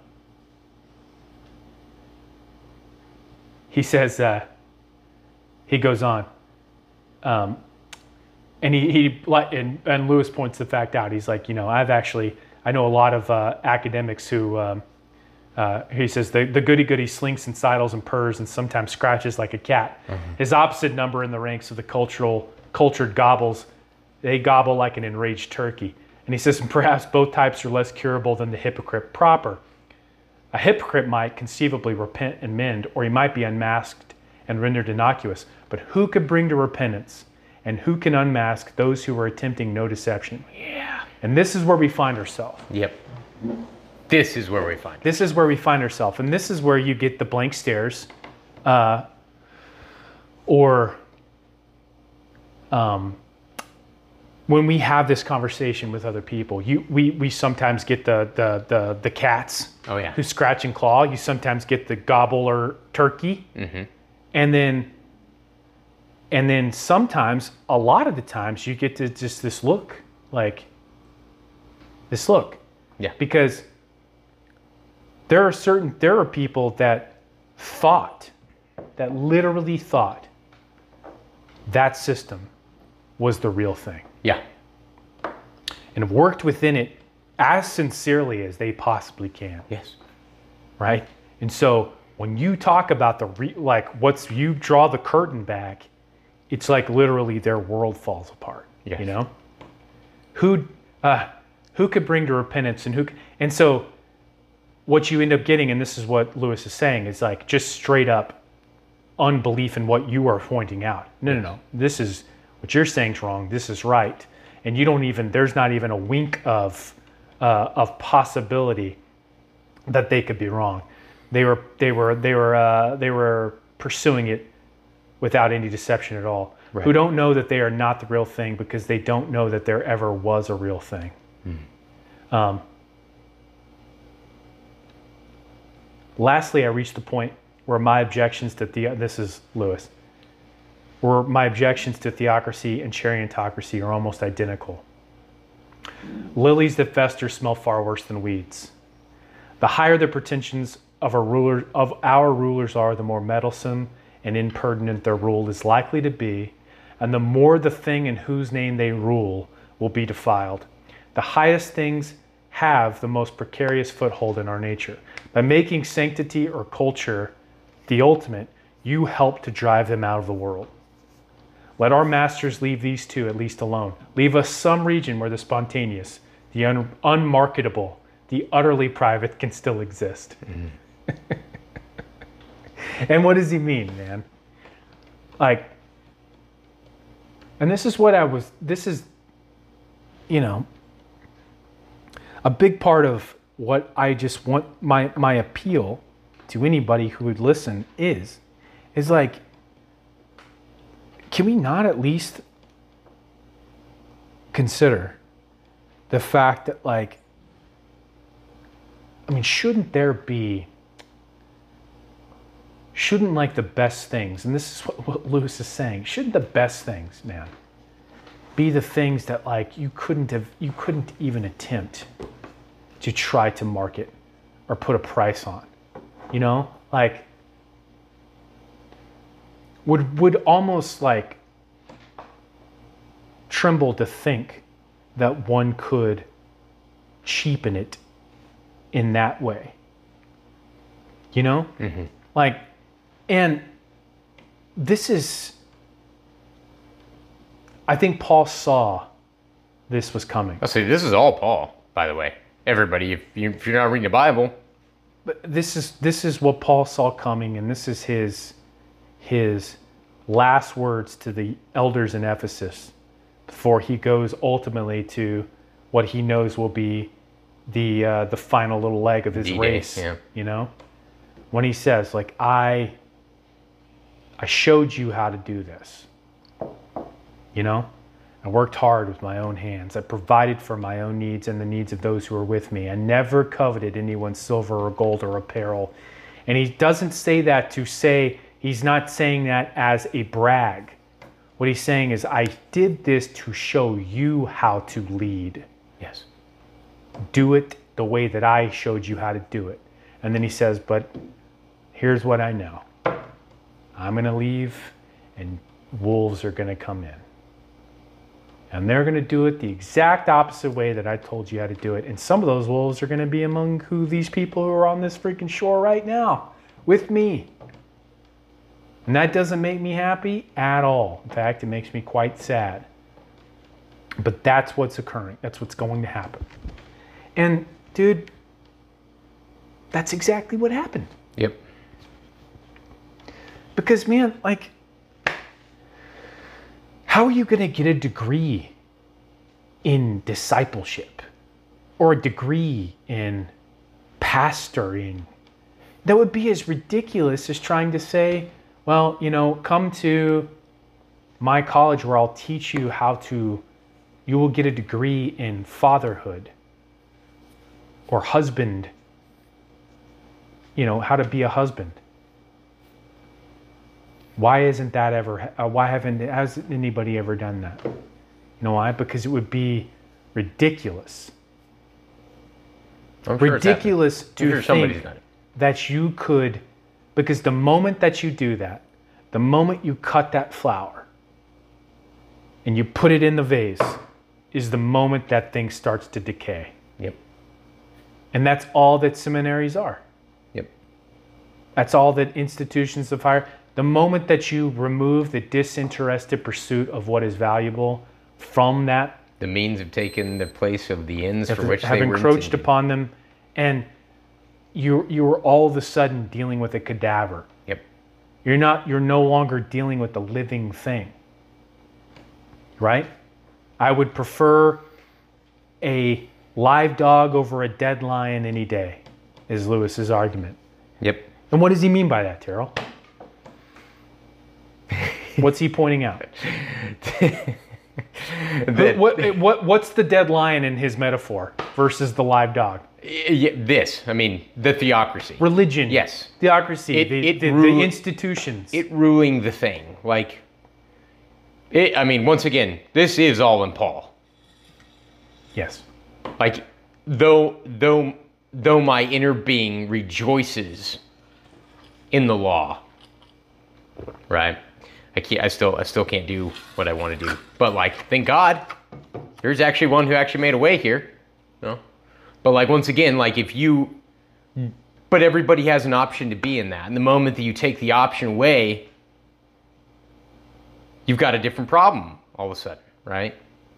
he says, uh, he goes on, um, and he, he like, and, and Lewis points the fact out. He's like, you know, I've actually, I know a lot of uh, academics who, um, uh, he says, the, the goody-goody slinks and sidles and purrs and sometimes scratches like a cat. Mm-hmm. His opposite number in the ranks of the cultural, cultured gobbles, they gobble like an enraged turkey. And he says, perhaps both types are less curable than the hypocrite proper. A hypocrite might conceivably repent and mend, or he might be unmasked and rendered innocuous. But who could bring to repentance, and who can unmask those who are attempting no deception? Yeah. And this is where we find ourselves. Yep. This is where we find it. This is where we find ourselves. And this is where you get the blank stares, uh, or um, when we have this conversation with other people, you we, we sometimes get the, the, the, the cats Oh, yeah. who scratch and claw. You sometimes get the gobbler turkey. Mm-hmm. And then and then sometimes, a lot of the times, you get to just this look, like this look. Yeah. Because there are certain, there are people that thought, that literally thought that system was the real thing. Yeah. And have worked within it as sincerely as they possibly can. Yes. Right? And so when you talk about the, re, like what's, you draw the curtain back, it's like literally their world falls apart. Yes. You know? Who, uh, who could bring to repentance and who, and so what you end up getting, and this is what Lewis is saying, is like just straight up unbelief in what you are pointing out. No, no, no. This is, what you're saying is wrong. This is right. And you don't even, there's not even a wink of, uh, of possibility that they could be wrong. They were, they were, they were, uh, they were pursuing it without any deception at all. Right. Who don't know that they are not the real thing because they don't know that there ever was a real thing. Mm. Um, lastly, I reached the point where my objections to the, this is Lewis, where my objections to theocracy and chariontocracy are almost identical. Lilies that fester smell far worse than weeds. The higher the pretensions of our ruler of our rulers are, the more meddlesome and impertinent their rule is likely to be, and the more the thing in whose name they rule will be defiled. The highest things have the most precarious foothold in our nature. By making sanctity or culture the ultimate, you help to drive them out of the world. Let our masters leave these two at least alone. Leave us some region where the spontaneous, the un- unmarketable, the utterly private can still exist. Mm-hmm. And what does he mean, man? Like, and this is what I was, this is, you know, a big part of what I just want, my, my appeal to anybody who would listen is, is like, can we not at least consider the fact that, like, I mean, shouldn't there be, shouldn't like the best things, and this is what, what Lewis is saying, shouldn't the best things, man, be the things that like you couldn't have, you couldn't even attempt to try to market or put a price on, you know, like would would almost like tremble to think that one could cheapen it in that way, you know, mm-hmm. like, and this is, I think Paul saw this was coming. I'll say this is all Paul, by the way. Everybody, if, you, if you're not reading the Bible, but this is this is what Paul saw coming, and this is his his last words to the elders in Ephesus before he goes ultimately to what he knows will be the uh, the final little leg of his D-Day, race. yeah. You know, when he says, like, I I showed you how to do this. You know, I worked hard with my own hands. I provided for my own needs and the needs of those who were with me. I never coveted anyone's silver or gold or apparel. And he doesn't say that to say, he's not saying that as a brag. What he's saying is, I did this to show you how to lead. yes, Do it the way that I showed you how to do it. And then he says, but here's what I know. I'm going to leave and wolves are going to come in. And they're going to do it the exact opposite way that I told you how to do it. And some of those wolves are going to be among who these people who are on this freaking shore right now with me. And that doesn't make me happy at all. In fact, it makes me quite sad. But that's what's occurring. That's what's going to happen. And dude, that's exactly what happened. yep, Because man, like, how are you going to get a degree in discipleship or a degree in pastoring? That would be as ridiculous as trying to say, well, you know, come to my college where I'll teach you how to, you will get a degree in fatherhood or husband, you know, how to be a husband. Why isn't that ever, uh, why haven't, has anybody ever done that? You know why? Because it would be ridiculous. I'm sure it's happened. Ridiculous I'm to sure somebody's think done it. that you could, because the moment that you do that, the moment you cut that flower and you put it in the vase is the moment that thing starts to decay. Yep, And that's all that seminaries are. yep, That's all that institutions of higher. The moment that you remove the disinterested pursuit of what is valuable from that, the means have taken the place of the ends for have, which have they were encroached intended. upon them, and you you are all of a sudden dealing with a cadaver. Yep, You're not. You're no longer dealing with the living thing. Right? I would prefer a live dog over a dead lion any day, is Lewis's argument. yep. And what does he mean by that, Terrell? What's he pointing out? That- what, what, what's the dead lion in his metaphor versus the live dog? Yeah, this, I mean, the theocracy. Religion. Yes. Theocracy. It- the, it the, ru- the institutions. It ruling the thing. Like, it, I mean, once again, this is all in Paul. yes. Like, though, though, though my inner being rejoices in the law, right? I can't, I still, I still can't do what I want to do. But like, thank God, there's actually one who actually made a way here. No, but like once again, like if you, but everybody has an option to be in that. And the moment that you take the option away, you've got a different problem all of a sudden, right?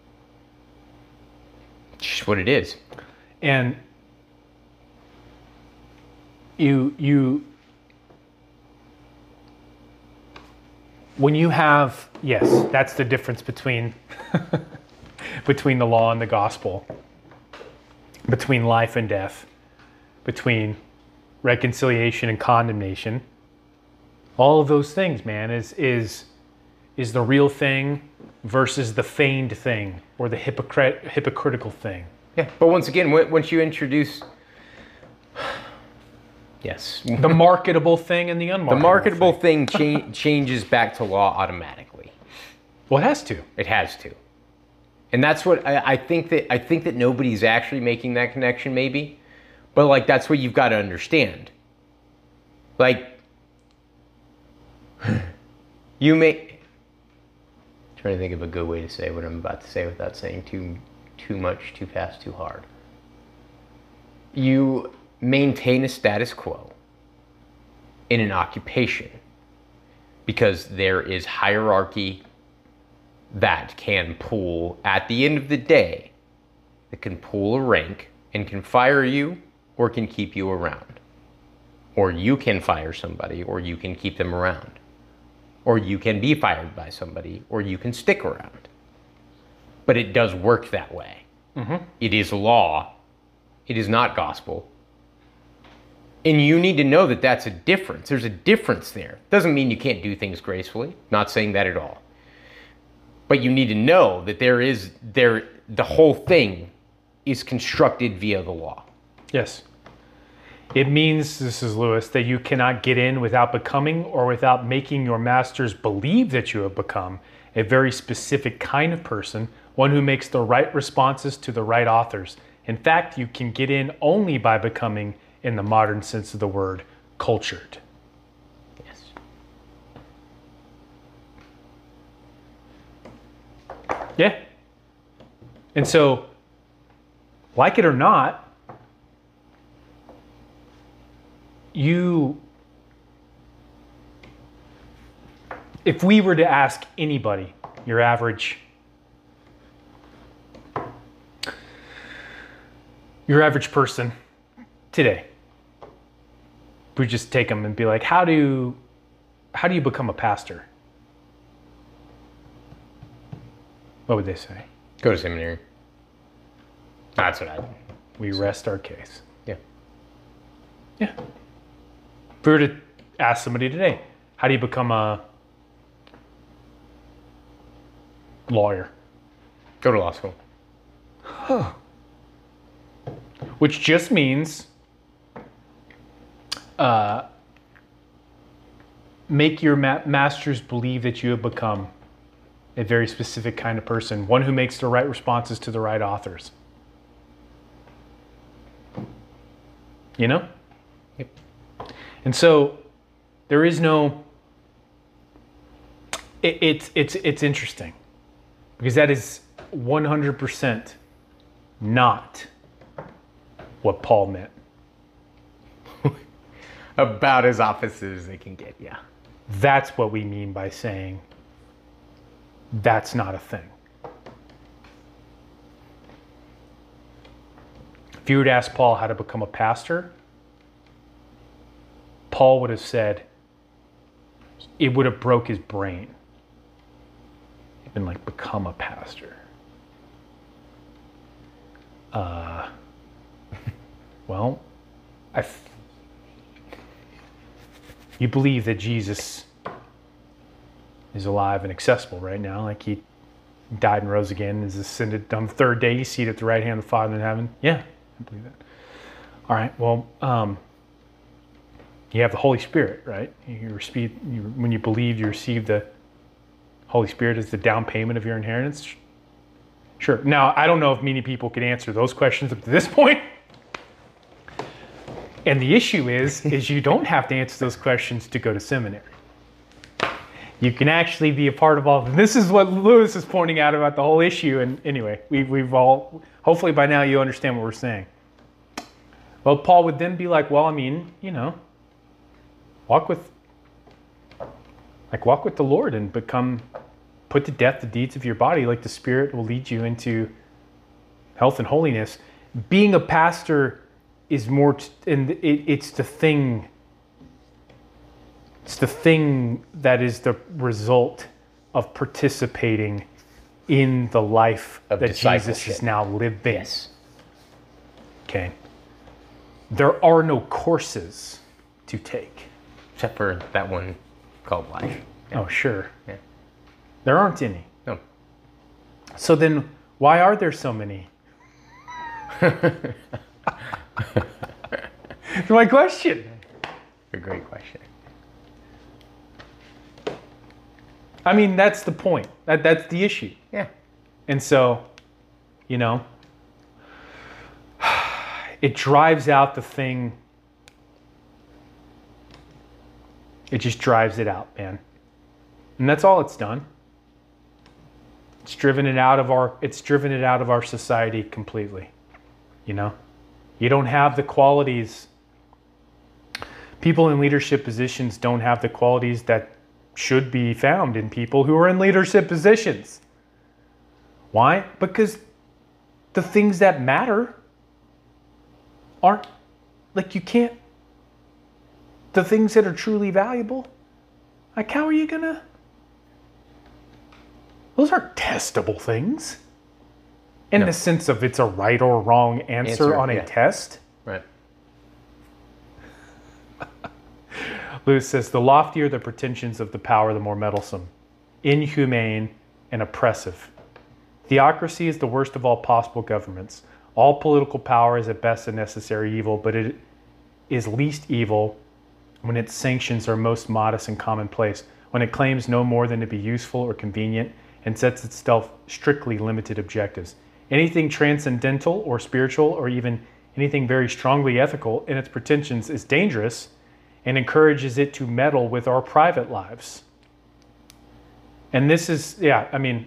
It's just what it is. And you, you, when you have, yes, that's the difference between, between the law and the gospel, between life and death, between reconciliation and condemnation. All of those things, man, is, is, is the real thing versus the feigned thing or the hypocrite, hypocritical thing. Yeah, but once again, w- once you introduce Yes. The marketable thing and the The unmarketable marketable thing. thing cha- changes back to law automatically. Well, it has to. It has to. And that's what I, I think that I think that nobody's actually making that connection, maybe. But like that's what you've got to understand. Like you may trying to think of a good way to say what I'm about to say without saying too too much, too fast, too hard. You maintain a status quo in an occupation because there is hierarchy that can pull at the end of the day, that can pull a rank and can fire you or can keep you around. Or you can fire somebody or you can keep them around. Or you can be fired by somebody or you can stick around. But it does work that way. Mm-hmm. It is law. It is not gospel. And you need to know that that's a difference. There's a difference there. Doesn't mean you can't do things gracefully. Not saying that at all. But you need to know that there is there the whole thing is constructed via the law. Yes. It means, this is Lewis, that you cannot get in without becoming or without making your masters believe that you have become a very specific kind of person, one who makes the right responses to the right authors. In fact, you can get in only by becoming, in the modern sense of the word, cultured. Yes. Yeah. And so, like it or not, you, if we were to ask anybody, your average, your average person today, we just take them and be like, how do, how do you become a pastor? What would they say? Go to seminary. That's what I We rest our case. Yeah. Yeah. If we were to ask somebody today, how do you become a lawyer? Go to law school. Huh. Which just means uh, make your ma- masters believe that you have become a very specific kind of person, one who makes the right responses to the right authors. You know? Yep. And so there is no, it, it's, it's, it's interesting because that is one hundred percent not what Paul meant. About as opposite as they can get, yeah. That's what we mean by saying that's not a thing. If you were to ask Paul how to become a pastor, Paul would have said, it would have broke his brain. He'd been like, become a pastor. Uh, well, I f- you believe that Jesus is alive and accessible right now, like he died and rose again, is ascended on the third day, he's seated at the right hand of the Father in heaven. Yeah, I believe that. All right, well, um, you have the Holy Spirit, right? You receive, you, when you believe, you receive the Holy Spirit as the down payment of your inheritance. Sure. Now, I don't know if many people can answer those questions up to this point. And the issue is, is you don't have to answer those questions to go to seminary. You can actually be a part of all of them. This is what Lewis is pointing out about the whole issue. And anyway, we, we've all, hopefully by now you understand what we're saying. Well, Paul would then be like, well, I mean, you know, walk with, like walk with the Lord and become, put to death the deeds of your body, like the Spirit will lead you into health and holiness. Being a pastor is more, t- and it, it's the thing, it's the thing that is the result of participating in the life Of that Jesus is discipleship. now living. Yes. Okay. There are no courses to take. Except for that one called life. Yeah. Oh, sure. Yeah. There aren't any. No. So then why are there so many? My question. A great question. I mean, that's the point. That that's the issue. Yeah. And so, you know, it drives out the thing. It just drives it out, man. And that's all it's done. It's driven it out of our it's driven it out of our society completely. You know? You don't have the qualities. People in leadership positions don't have the qualities that should be found in people who are in leadership positions. Why? Because the things that matter aren't, like, you can't, the things that are truly valuable, like, how are you gonna, those aren't testable things in No. the sense of it's a right or wrong answer, Answer, on a yeah. test. Right. Lewis says, the loftier the pretensions of the power, the more meddlesome, inhumane, and oppressive. Theocracy is the worst of all possible governments. All political power is at best a necessary evil, but it is least evil when its sanctions are most modest and commonplace, when it claims no more than to be useful or convenient and sets itself strictly limited objectives. Anything transcendental or spiritual or even anything very strongly ethical in its pretensions is dangerous and encourages it to meddle with our private lives. And this is, yeah, I mean,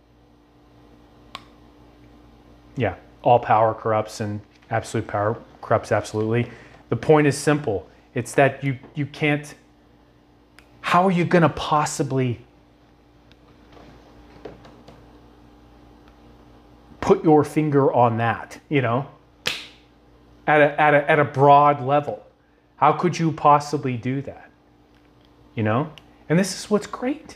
yeah, all power corrupts and absolute power corrupts absolutely. The point is simple. It's that you, you can't, how are you going to possibly put your finger on that, you know, at a, at a, at a broad level? How could you possibly do that? You know? And this is what's great.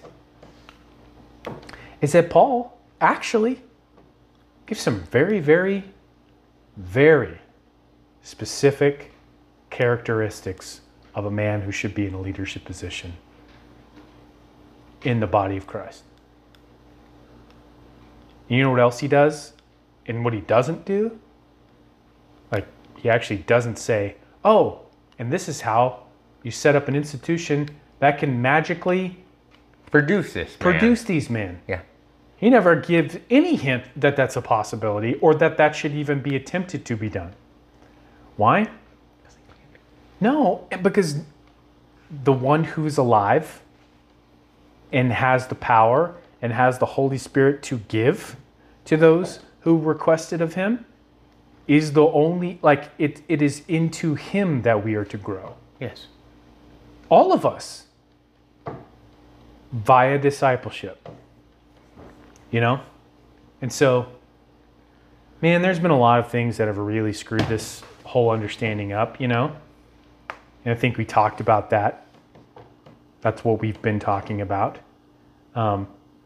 Is that Paul actually gives some very, very, very specific characteristics of a man who should be in a leadership position in the body of Christ. You know what else he does? And what he doesn't do? Like, he actually doesn't say, oh, and this is how you set up an institution that can magically Produce this. Man. produce these men. Yeah. He never gives any hint that that's a possibility or that that should even be attempted to be done. Why? No, because the one who's alive and has the power and has the Holy Spirit to give to those who requested of him is the only, like, it, it is into him that we are to grow. Yes. All of us. Via discipleship. You know? And so, man, there's been a lot of things that have really screwed this whole understanding up, you know? And I think we talked about that. That's what we've been talking about. Um,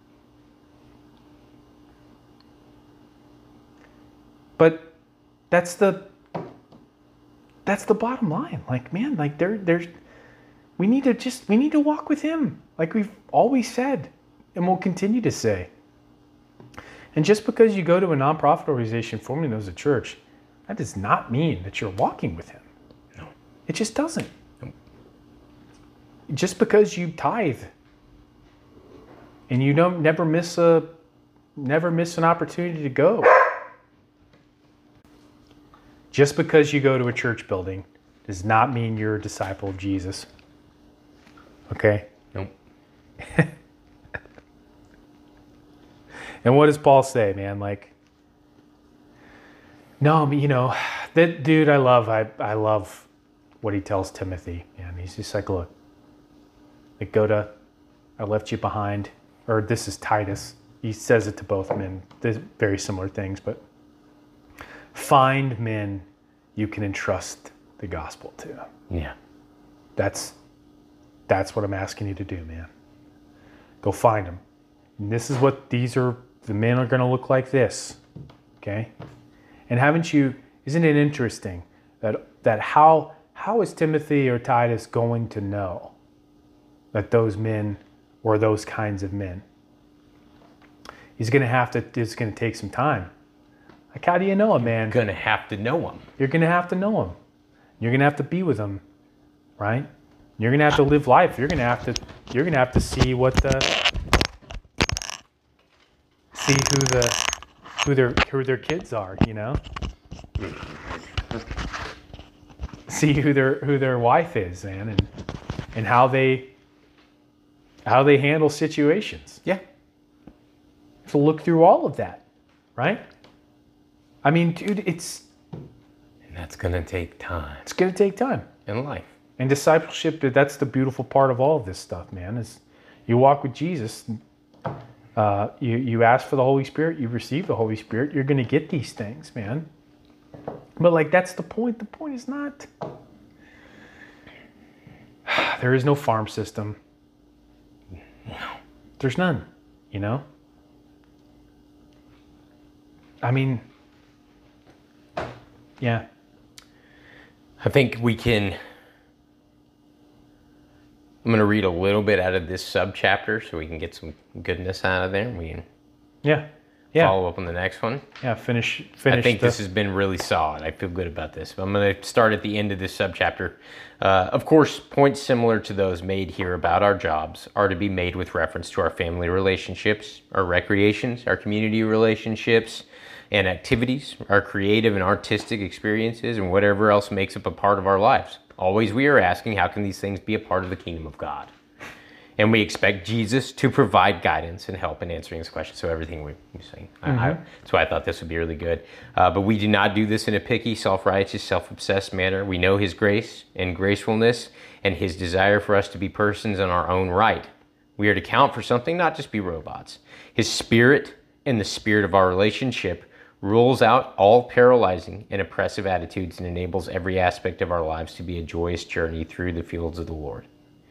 but that's the that's the bottom line. Like, man, like there there's we need to just we need to walk with him, like we've always said and will continue to say. And just because you go to a nonprofit organization formerly known as a church, that does not mean that you're walking with him. No. It just doesn't. No. Just because you tithe and you don't never miss a never miss an opportunity to go. Just because you go to a church building does not mean you're a disciple of Jesus. Okay? Nope. And what does Paul say, man? Like, no, but you know, that dude I love, I, I love what he tells Timothy. Man, he's just like, look, like, go to, I left you behind, or this is Titus. He says it to both men. There's very similar things, but find men you can entrust the gospel to. Yeah. That's that's what I'm asking you to do, man. Go find them. And this is what these are, the men are going to look like this. Okay? And haven't you, isn't it interesting that that how how is Timothy or Titus going to know that those men were those kinds of men? He's going to have to, it's going to take some time. Like, how do you know a man? Gonna have to know him. You're going to have to know him. You're going to have to be with him, right? You're gonna have to live life. You're gonna have to. You're gonna have to see what the. See who the, who their who their kids are. You know. See who their who their wife is, man, and and how they. How they handle situations. Yeah. To look through all of that, right? I mean, dude, it's And that's going to take time it's gonna take time. in life. And discipleship, that's the beautiful part of all of this stuff, man, is you walk with Jesus, uh, you, you ask for the Holy Spirit, you receive the Holy Spirit, you're going to get these things, man. But, like, that's the point. The point is not... There is no farm system. No. There's none, you know? I mean, yeah. I think we can... I'm going to read a little bit out of this sub-chapter so we can get some goodness out of there. We can Yeah. Yeah. follow up on the next one. Yeah, finish finish I think the, this has been really solid. I feel good about this. But I'm going to start at the end of this subchapter. Uh, of course, points similar to those made here about our jobs are to be made with reference to our family relationships, our recreations, our community relationships and activities, our creative and artistic experiences, and whatever else makes up a part of our lives. Always we are asking, how can these things be a part of the kingdom of God? And we expect Jesus to provide guidance and help in answering this question. So everything we're saying. Mm-hmm. I, I, that's why I thought this would be really good. Uh, but we do not do this in a picky, self-righteous, self-obsessed manner. We know his grace and gracefulness and his desire for us to be persons in our own right. We are to count for something, not just be robots. His spirit and the spirit of our relationship rules out all paralyzing and oppressive attitudes and enables every aspect of our lives to be a joyous journey through the fields of the Lord.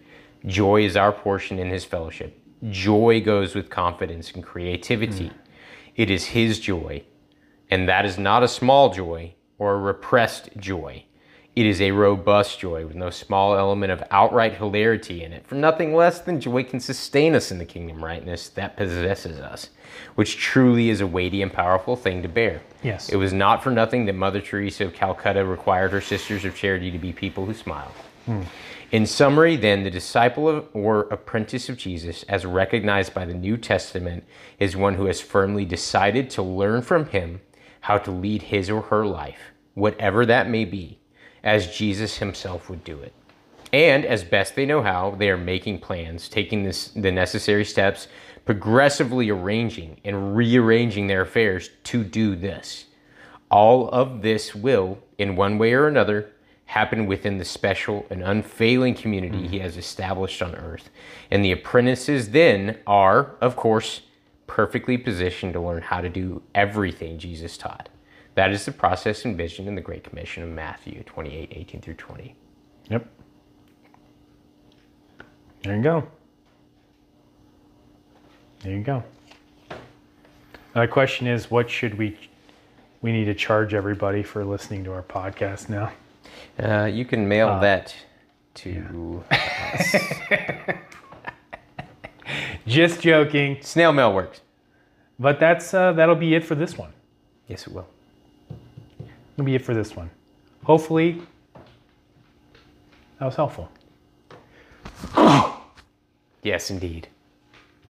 Joy is our portion in his fellowship. Joy goes with confidence and creativity. Mm. It is his joy, and that is not a small joy or a repressed joy. It is a robust joy with no small element of outright hilarity in it. For nothing less than joy can sustain us in the kingdom rightness that possesses us, which truly is a weighty and powerful thing to bear. Yes. It was not for nothing that Mother Teresa of Calcutta required her sisters of charity to be people who smile. Hmm. In summary, then, the disciple of, or apprentice of Jesus, as recognized by the New Testament, is one who has firmly decided to learn from him how to lead his or her life, whatever that may be, as Jesus himself would do it. And as best they know how, they are making plans, taking this, the necessary steps, progressively arranging and rearranging their affairs to do this. All of this will, in one way or another, happen within the special and unfailing community mm. he has established on earth. And the apprentices then are, of course, perfectly positioned to learn how to do everything Jesus taught. That is the process envisioned in the Great Commission of Matthew twenty-eight, eighteen through twenty. Yep. There you go. There you go. Now the question is, what should we, we need to charge everybody for listening to our podcast now? Uh, you can mail uh, that to yeah. us. Just joking. Snail mail works. But that's uh, that'll be it for this one. Yes, it will. That'll be it for this one. Hopefully, that was helpful. Yes, indeed.